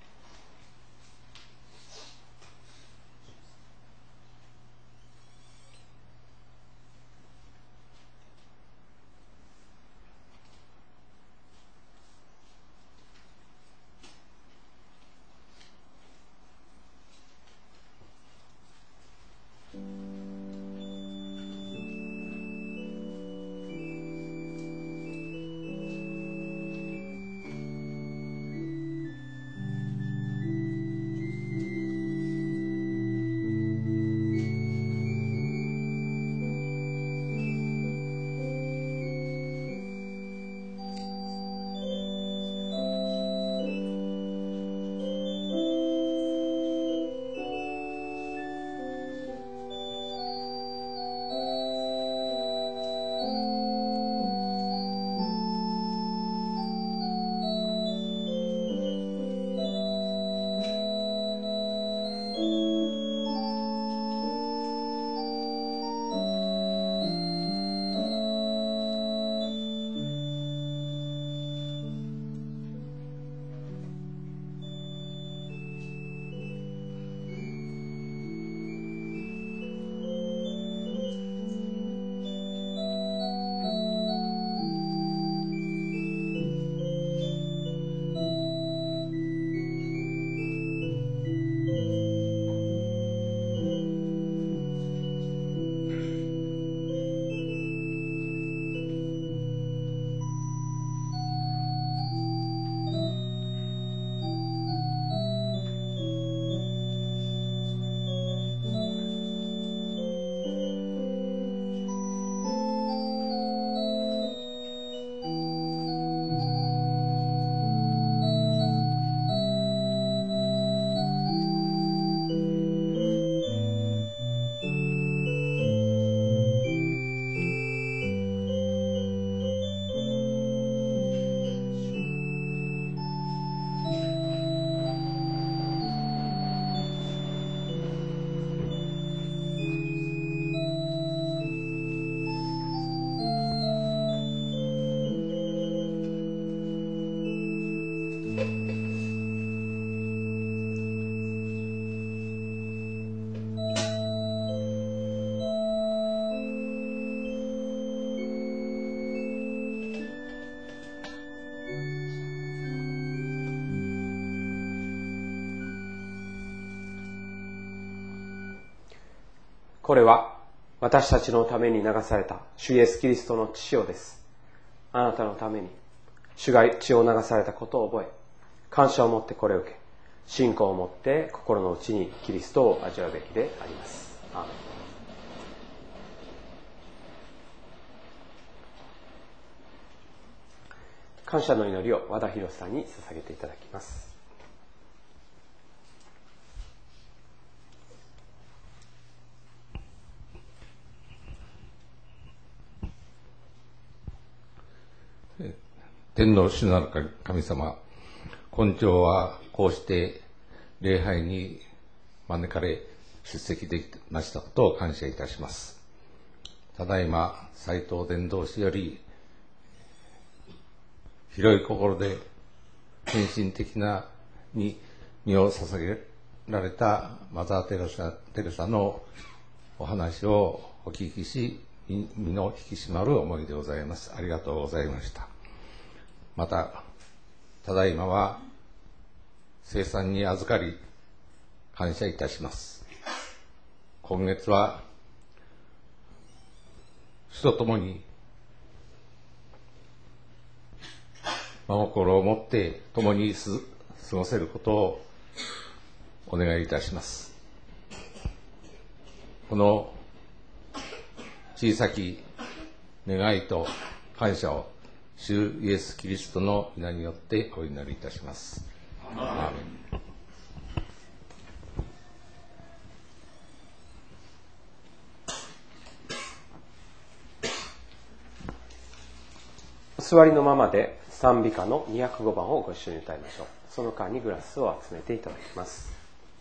これは私たちのために流された主イエスキリストの血潮です。あなたのために主が血を流されたことを覚え、感謝を持ってこれを受け、信仰を持って心の内にキリストを味わうべきであります。アーメン。感謝の祈りを和田博さんに捧げていただきます。 天の主なる神様、今朝はこうして礼拝に招かれ、 出席できましたことを感謝いたします。ただいま斉藤伝道師より広い心で献身的なに身を捧げられたマザー・テレサ、テレサのお話をお聞きし、身の引き締まる思いでございます。ありがとうございました。また、ただいまは聖餐に預かり感謝いたします。今月は主と共に真心を持って共に過ごせることをお願いいたします。この小さき願いと感謝を主イエス・キリストの皆によってお祈りいたします。アーメン。 お座りのままで賛美歌のにひゃくごばんをご一緒に歌いましょう。その間にグラスを集めていただきます。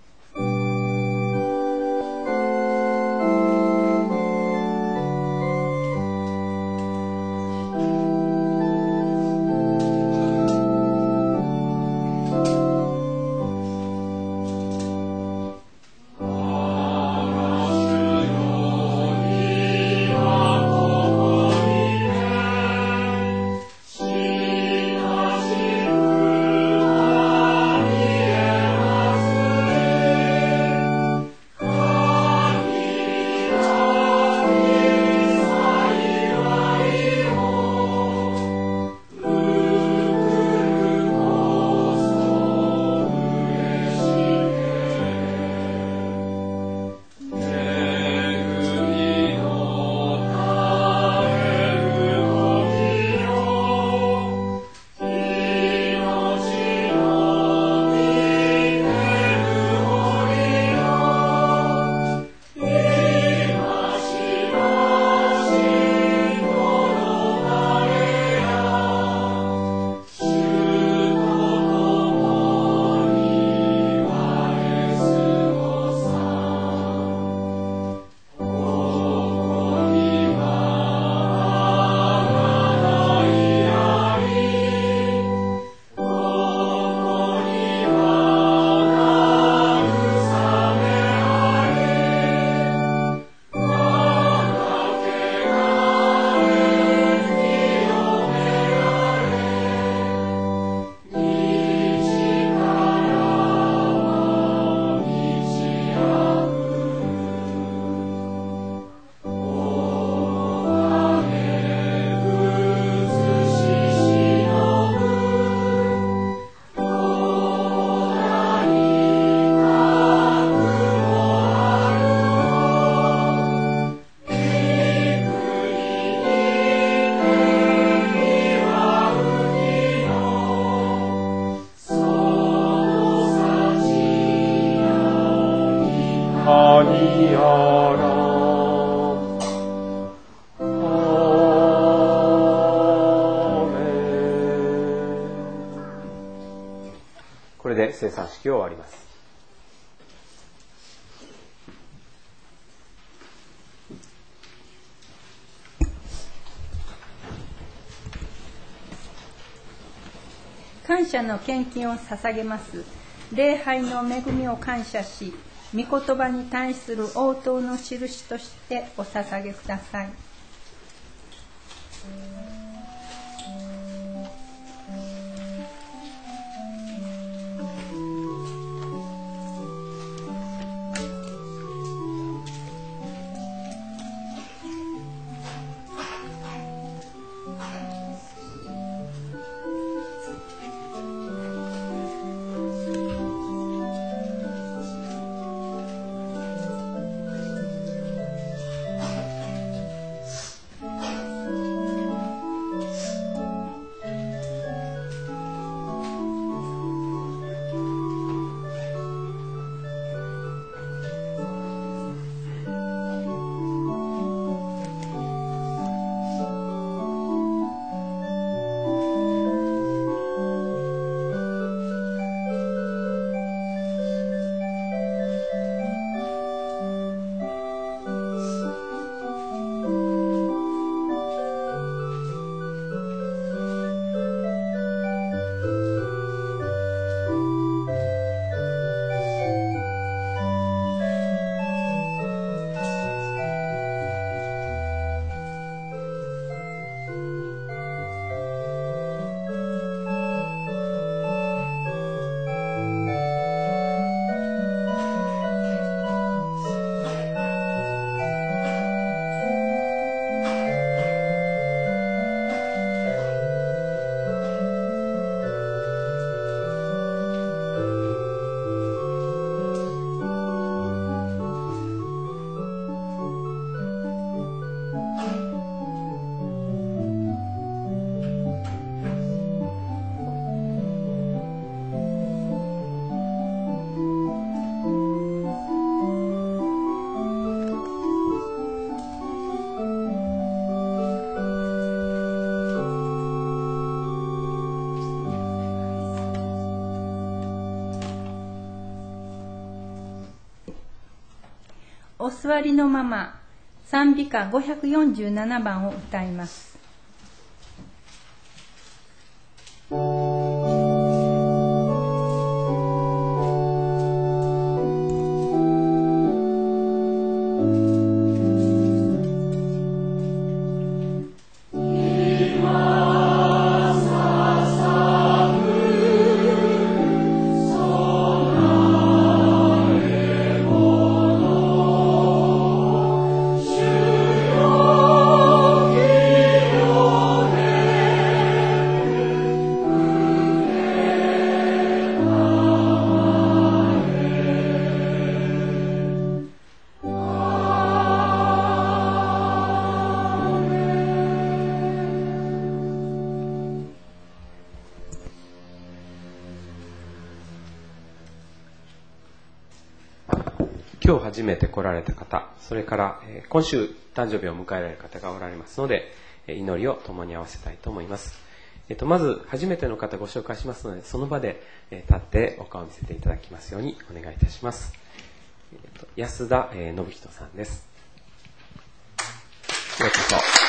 これで聖餐式を終わります。 感謝の献金を捧げます。礼拝の恵みを感謝し、御言葉に対する応答の印としてお捧げください。 お座りのまま賛美歌ごひゃくよんじゅうななばんを歌います。 今日初めて来られた方、それから今週誕生日を迎えられる方がおられますので、祈りを共に合わせたいと思います。えっと、まず初めての方ご紹介しますので、その場で立ってお顔を見せていただきますようにお願いいたします。えっと、安田信人さんです。ようこ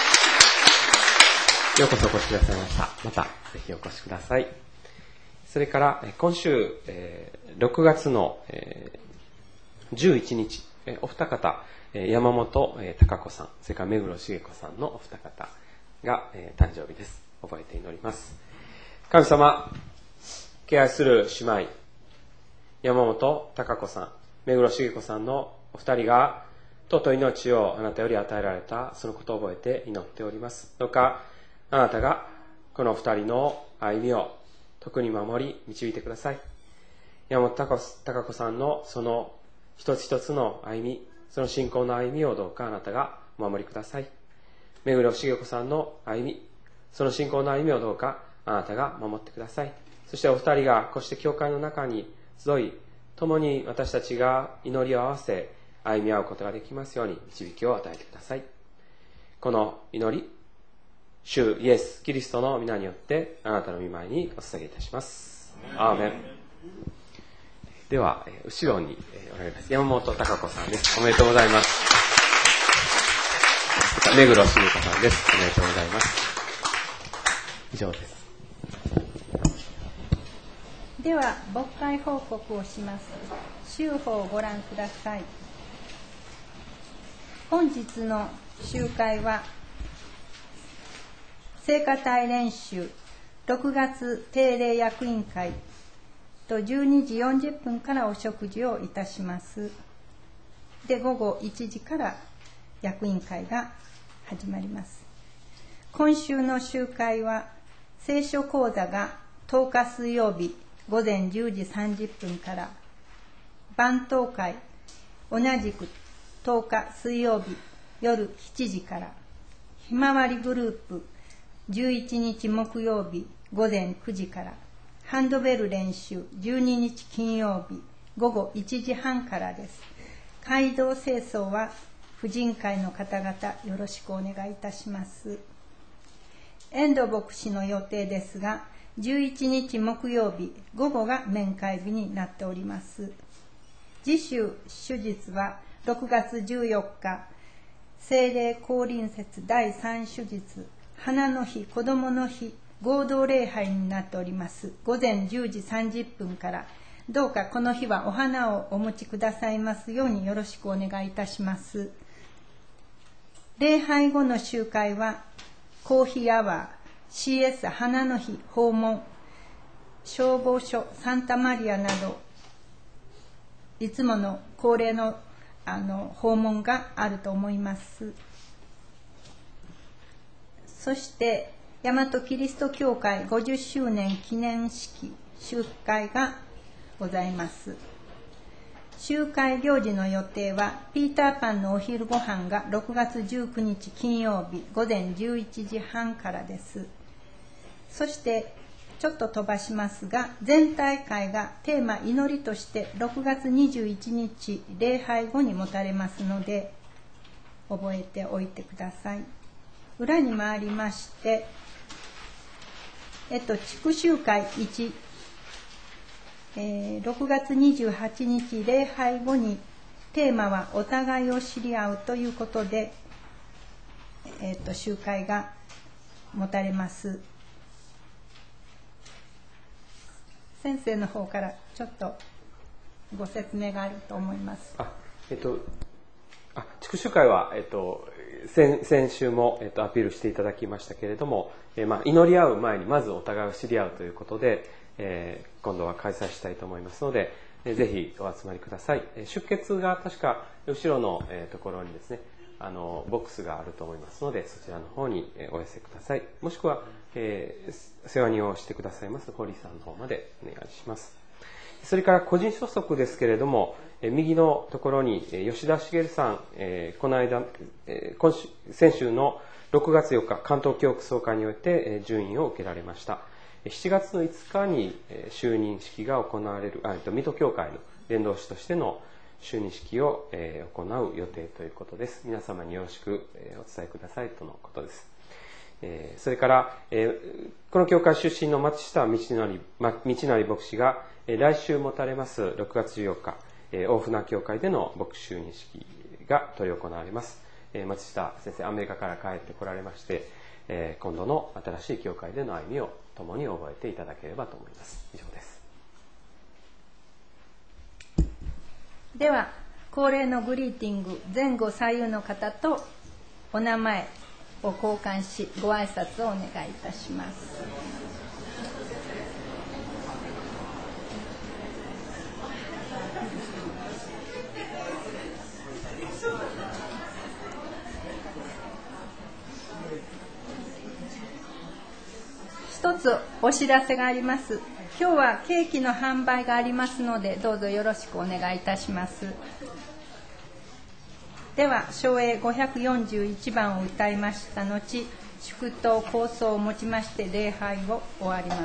そようこそお越しくださいました。またぜひお越しください。それから今週ろくがつのじゅういちにち、お二方、山本貴子さん、それから目黒茂子さんのお二方が誕生日です。覚えて祈ります。神様、敬愛する姉妹、山本貴子さん、目黒茂子さんのお二人が、尊い命をあなたより与えられた、そのことを覚えて祈っております。どうか、あなたがこの二人の歩みを特に守り、導いてください。山本貴子さんのその一つ一つの歩み、その信仰の歩みをどうかあなたがお守りください。目黒茂子さんの歩み、その信仰の歩みをどうかあなたが守ってください。そしてお二人がこうして教会の中に集い、共に私たちが祈りを合わせ歩み合うことができますように導きを与えてください。この祈り、主イエス・キリストの皆によってあなたの御前にお捧げいたします。アーメン。では、後ろにおられます山本貴子さんです。おめでとうございます。目黒茂子さんです。おめでとうございます。以上です。 では、牧会報告をします。週報をご覧ください。本日の集会は、聖歌隊練習ろくがつ定例役員会とじゅうにじよんじゅっぷんからお食事をいたします。で、午後いちじから役員会が始まります。今週の集会は、聖書講座がとおか水曜日午前じゅうじさんじゅっぷんから、晩祷会同じくとおか水曜日夜しちじから、ひまわりグループじゅういちにち木曜日午前くじから、ハンドベル練習じゅうににち金曜日午後いちじはんからです。街道清掃は婦人会の方々よろしくお願いいたします。遠藤牧師の予定ですが、じゅういちにち木曜日午後が面会日になっております。次週主日はろくがつじゅうよっか、聖霊降臨節だいさん主日、花の日、子供の日、合同礼拝になっております。午前じゅうじさんじゅっぷんから、どうかこの日はお花をお持ちくださいますようによろしくお願いいたします。礼拝後の集会は、コーヒーアワー、シーエス 花の日訪問、消防署サンタマリアなど、いつもの恒例の、あの訪問があると思います。そして、大和キリスト教会ごじゅっしゅうねん記念式集会がございます。集会行事の予定は、ピーターパンのお昼ご飯がろくがつじゅうくにち金曜日午前じゅういちじはんからです。そして、ちょっと飛ばしますが、全体会がテーマ祈りとしてろくがつにじゅういちにち礼拝後に持たれますので、覚えておいてください。裏に回りまして、えっと、地区集会いち、えー、ろくがつにじゅうはちにち礼拝後にテーマはお互いを知り合うということで、えー、と集会が持たれます。先生の方からちょっとご説明があると思います。 あ、えっと、あ、地区集会は、えっと、先, 先週も、えっと、アピールしていただきましたけれども、えーまあ、祈り合う前にまずお互いを知り合うということで、えー、今度は開催したいと思いますので、えー、ぜひお集まりください。えー、出欠が確か後ろの、えー、ところにですね、あのボックスがあると思いますので、そちらの方にお寄せください。もしくは、えー、世話人をしてくださいます堀さんの方までお願いします。それから個人所属ですけれども、えー、右のところに、えー、吉田茂さん、えー、この間、えー、今週先週のろくがつよっか関東教区総会において、えー、順位を受けられました。しちがつのいつかに、えー、就任式が行われる、あ、えっと、水戸教会の伝道師としての就任式を、えー、行う予定ということです。皆様によろしく、えー、お伝えくださいとのことです。えー、それから、えー、この教会出身の松下道成、ま、道成牧師が、えー、来週持たれますろくがつじゅうよっか、えー、大船教会での牧師就任式が執り行われます。えー、松下先生、アメリカから帰ってこられまして、えー、今度の新しい教会での歩みを共に覚えていただければと思います。以上です。 では恒例のグリーティング、前後左右の方とお名前を交換しご挨拶をお願いいたします。一つお知らせがあります。今日はケーキの販売がありますので、どうぞよろしくお願いいたします。では唱詠ごひゃくよんじゅういちばんを歌いました後、祝祷構想をもちまして礼拝を終わります。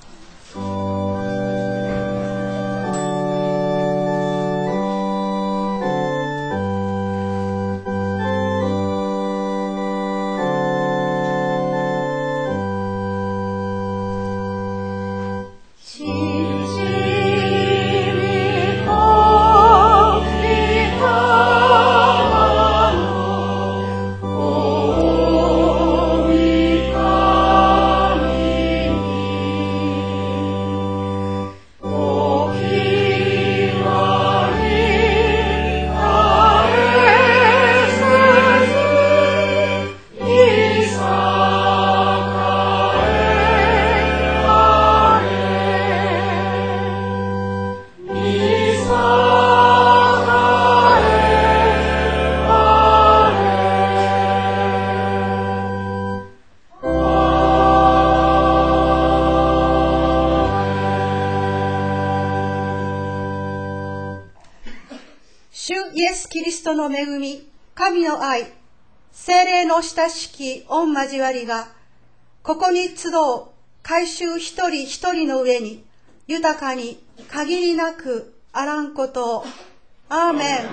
の恵み、神の愛、聖霊の親しき御交わりが、ここに集う改宗一人一人の上に、豊かに限りなくあらんことを。アーメン。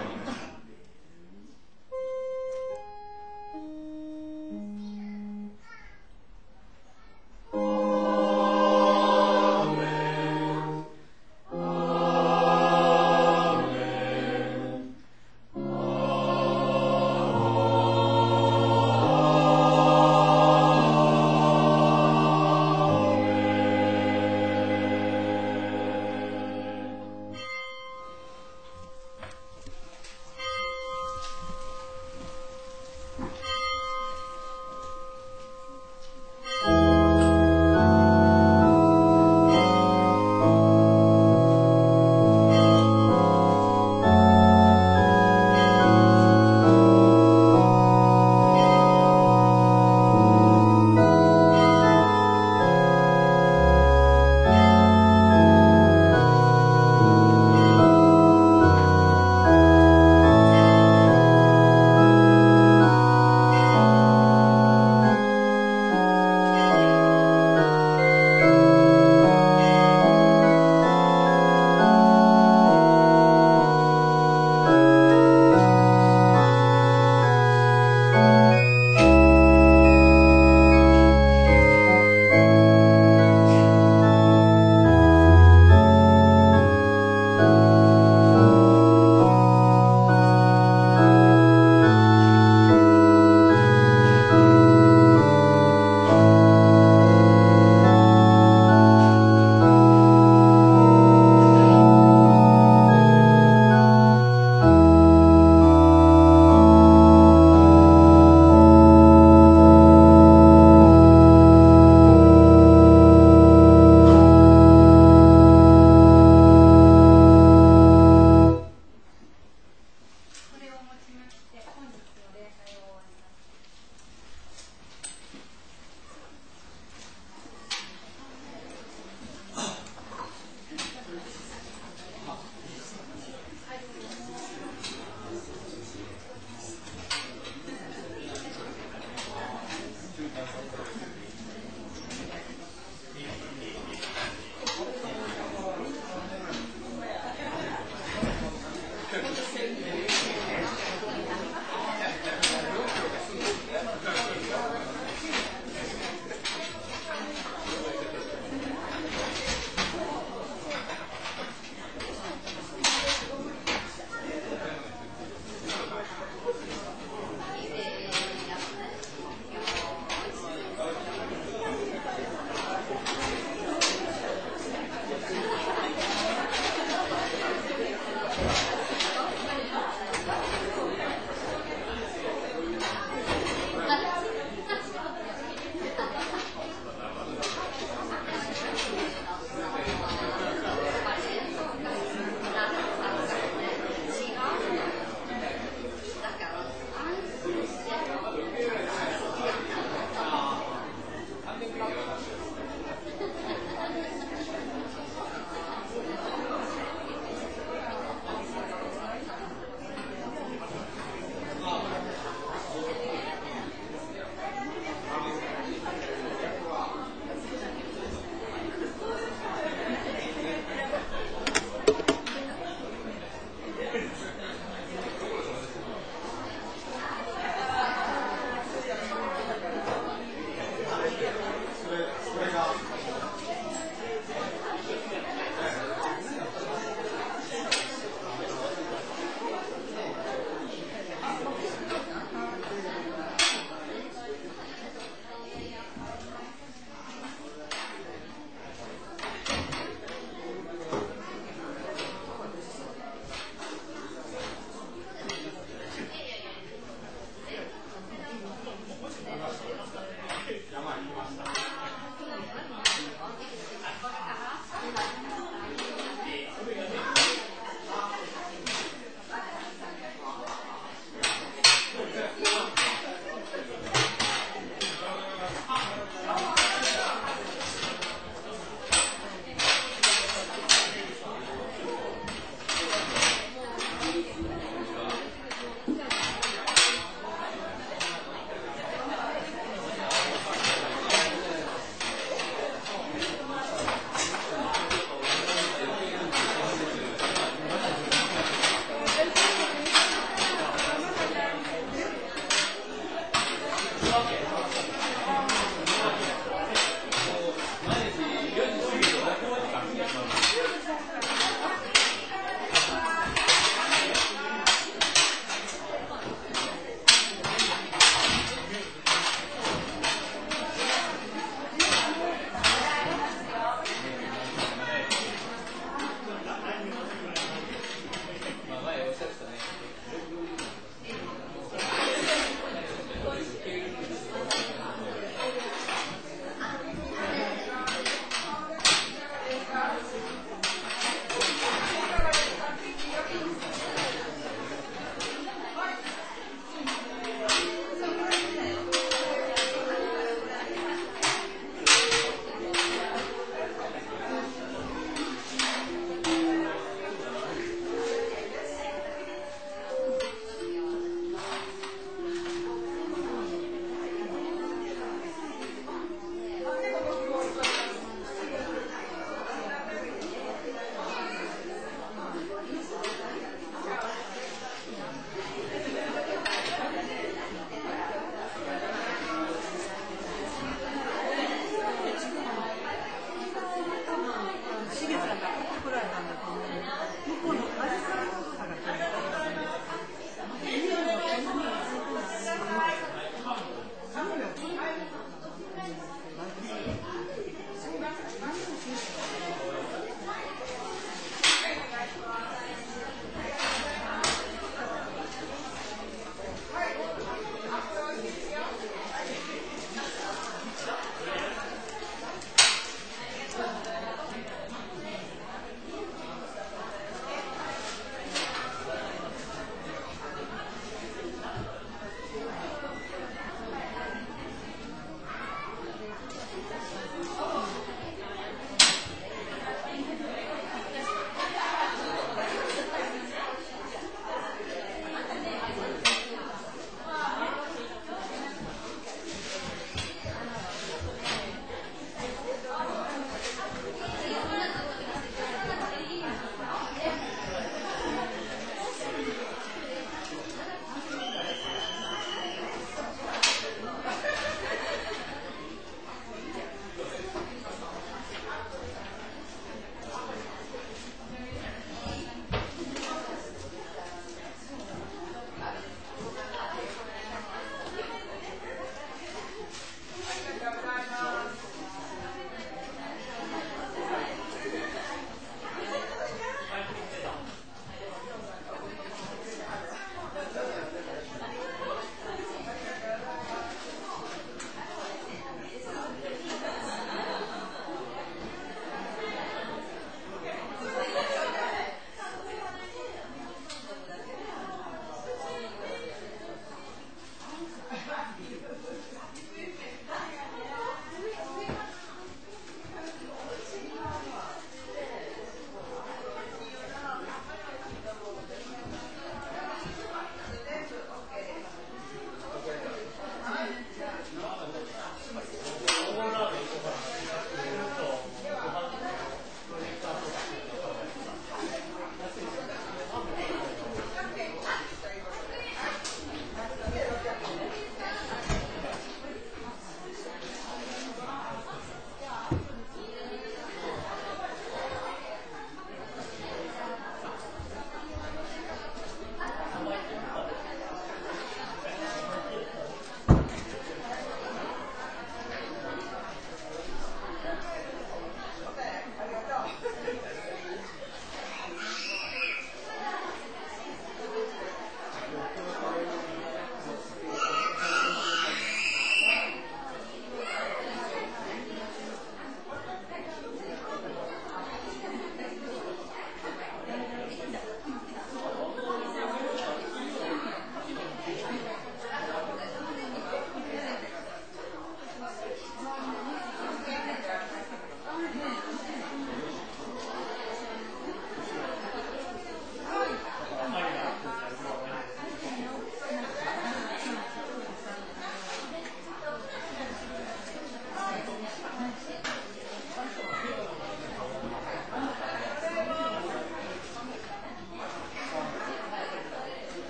「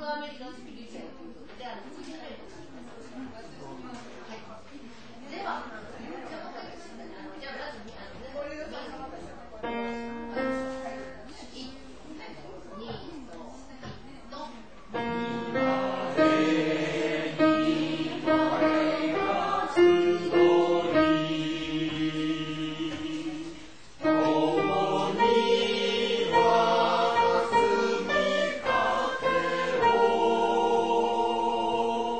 アメリカンスピリチュアルということで、あの次の例を書きます。はい、では、じゃあ、もう一回ですね。じゃあ、まず、あの、これが 「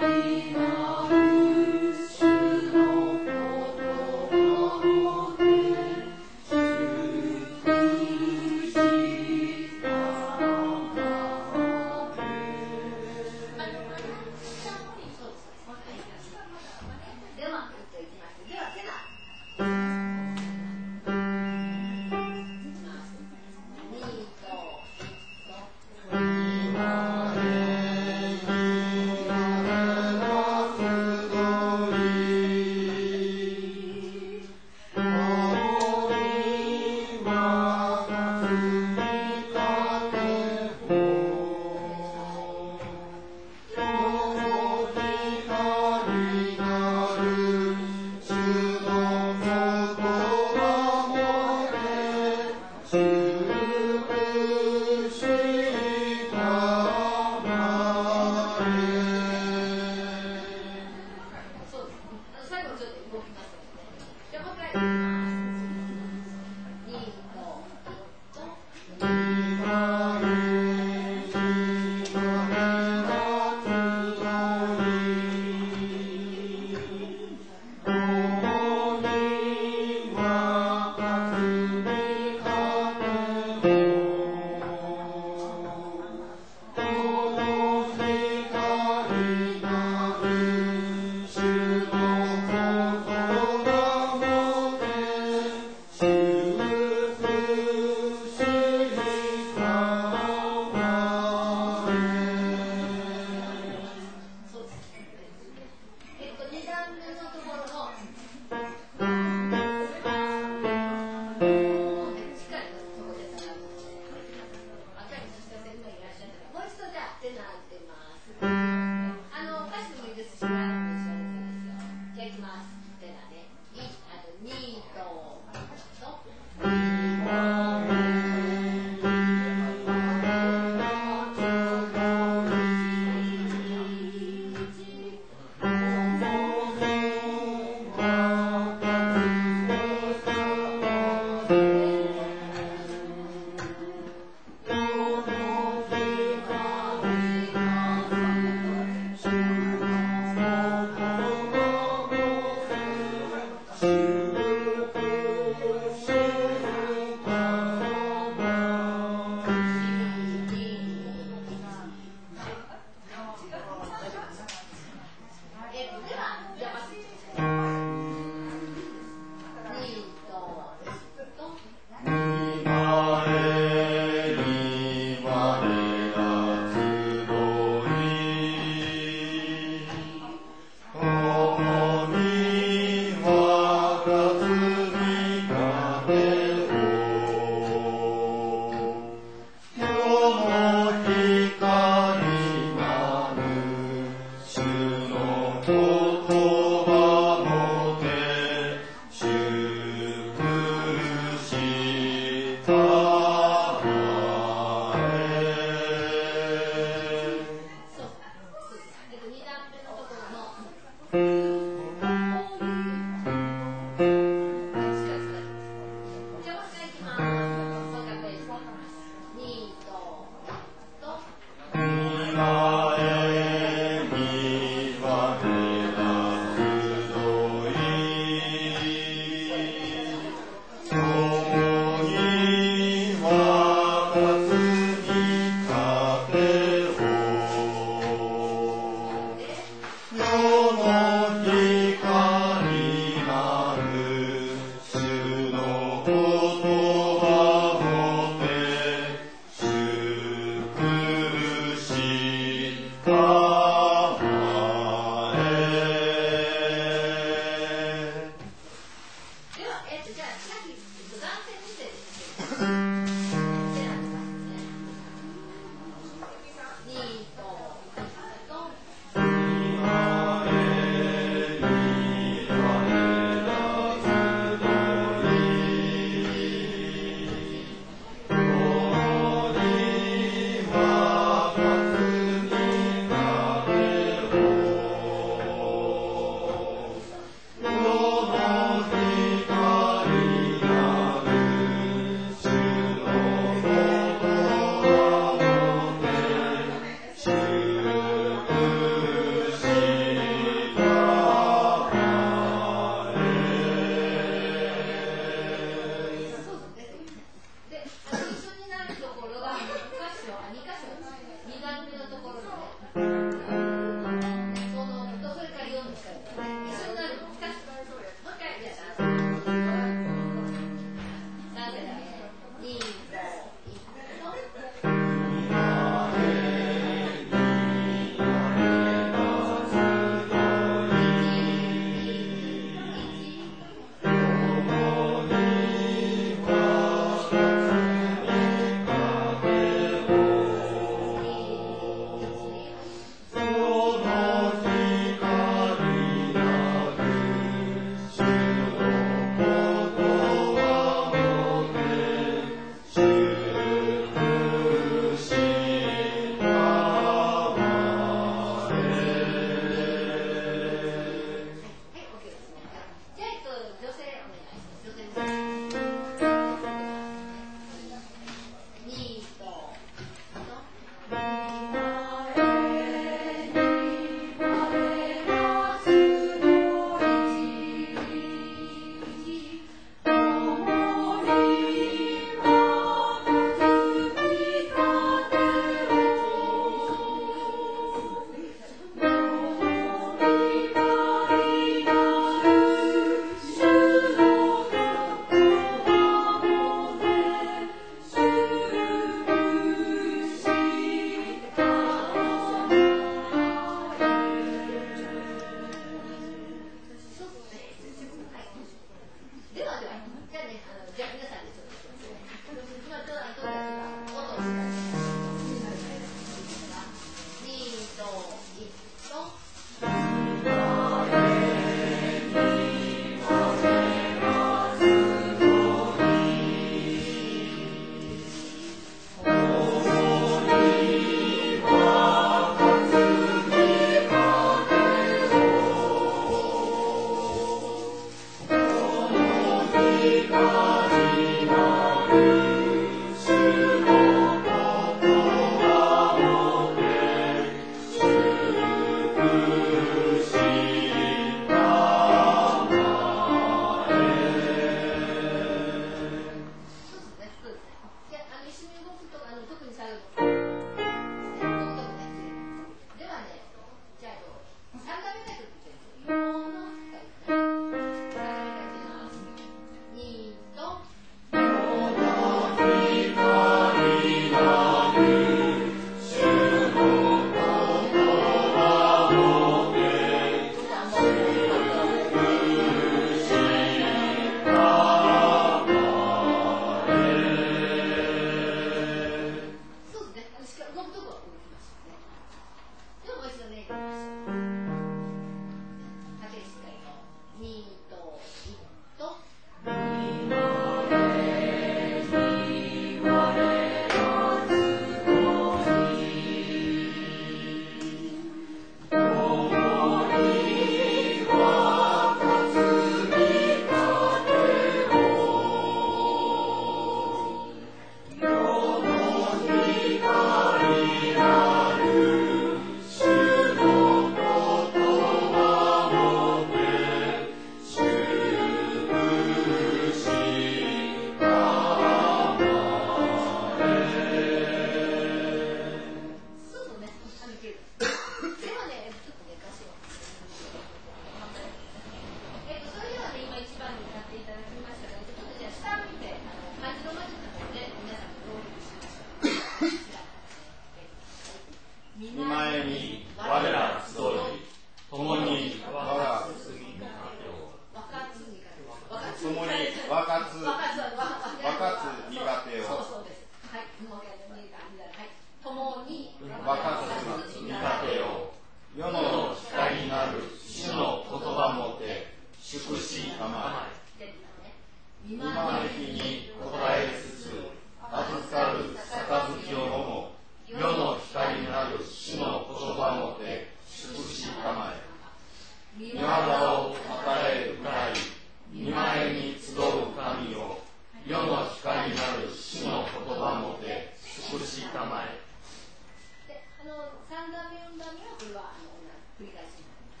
手を。 そうそうです。はい、もう一回見た見たはい。共に若す見立てを。世の光なる主の言葉もて祝し構え。見招きに応えつつ預かる杯を飲もう。世の光なる主の言葉もて祝し構え。御業を与える会、御前に集う神を、世の光なる主の言葉もて祝し構え。 で、あの三段目四段目はこれはあの繰り返しになります。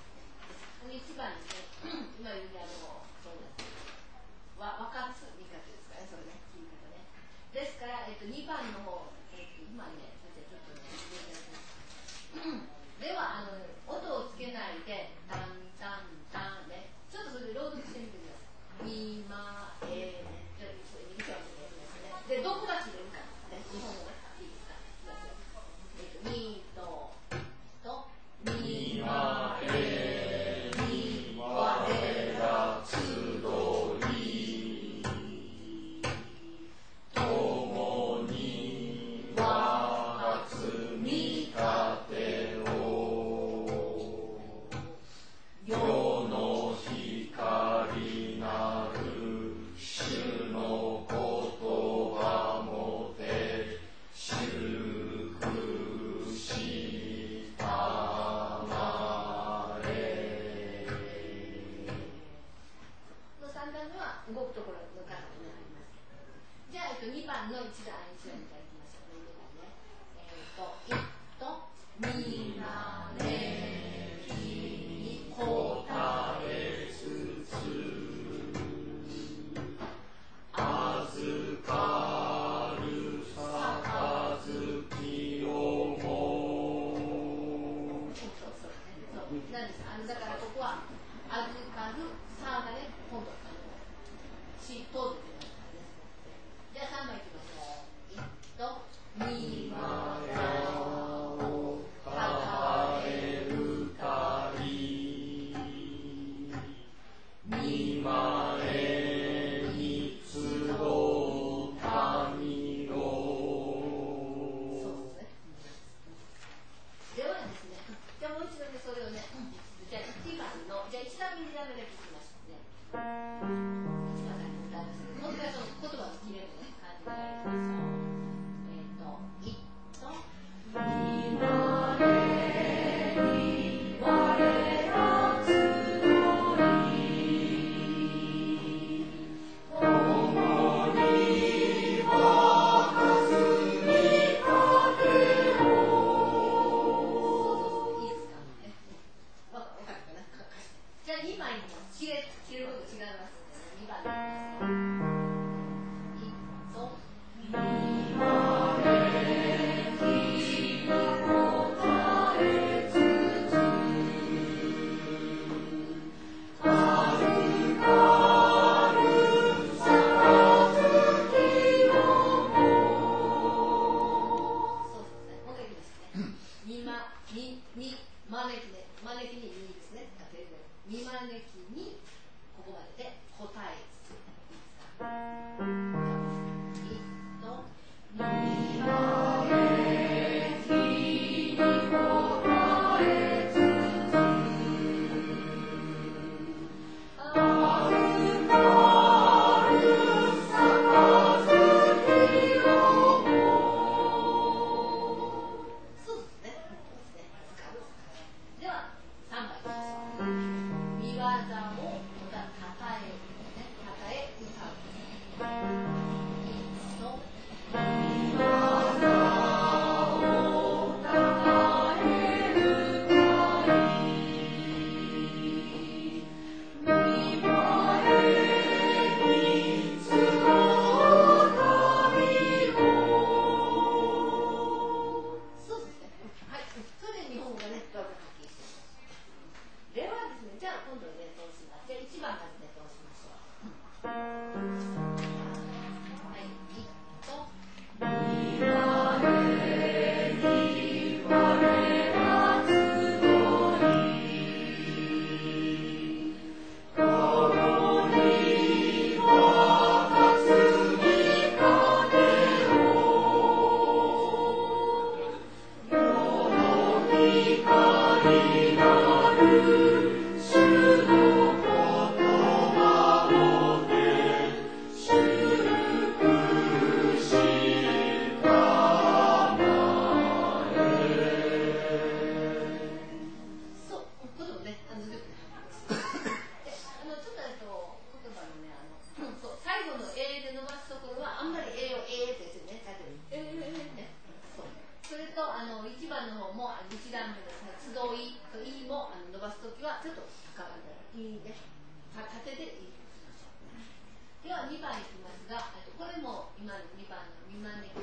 あの一番ですね、今言うにあのそうですわ分かつ見方ですからね、それね、聞き方ね。ですから、えっと、にばんの方、えっと、今ね、先生ちょっとね、ではあの音をつけないで、タンタンタンね、ちょっとそれで朗読してみてください。みまえね、じゃあそれに見てますね。で、どこが切れるか、ね、日本語ね、いいですか。えっと、みととみまえにわれらつどりともにわかつみたてを世の光なる主の言葉もて祝福したまれ。のさん段目は動くところの方になります。じゃあ、えっと、にばんの一段一段からいきましょうね。えっと、いっと、みなねきにこたえつつ、預かる杯をも。そうそうそう。そうなんです。あのだからここは預かるさがね、今度あのしとっていうのがです。じゃあさんばんいきましょう。いっとはちょっと高かったらいいね。縦でいいです。ではにばんいきますが、これも今のにばんのにまんねぎ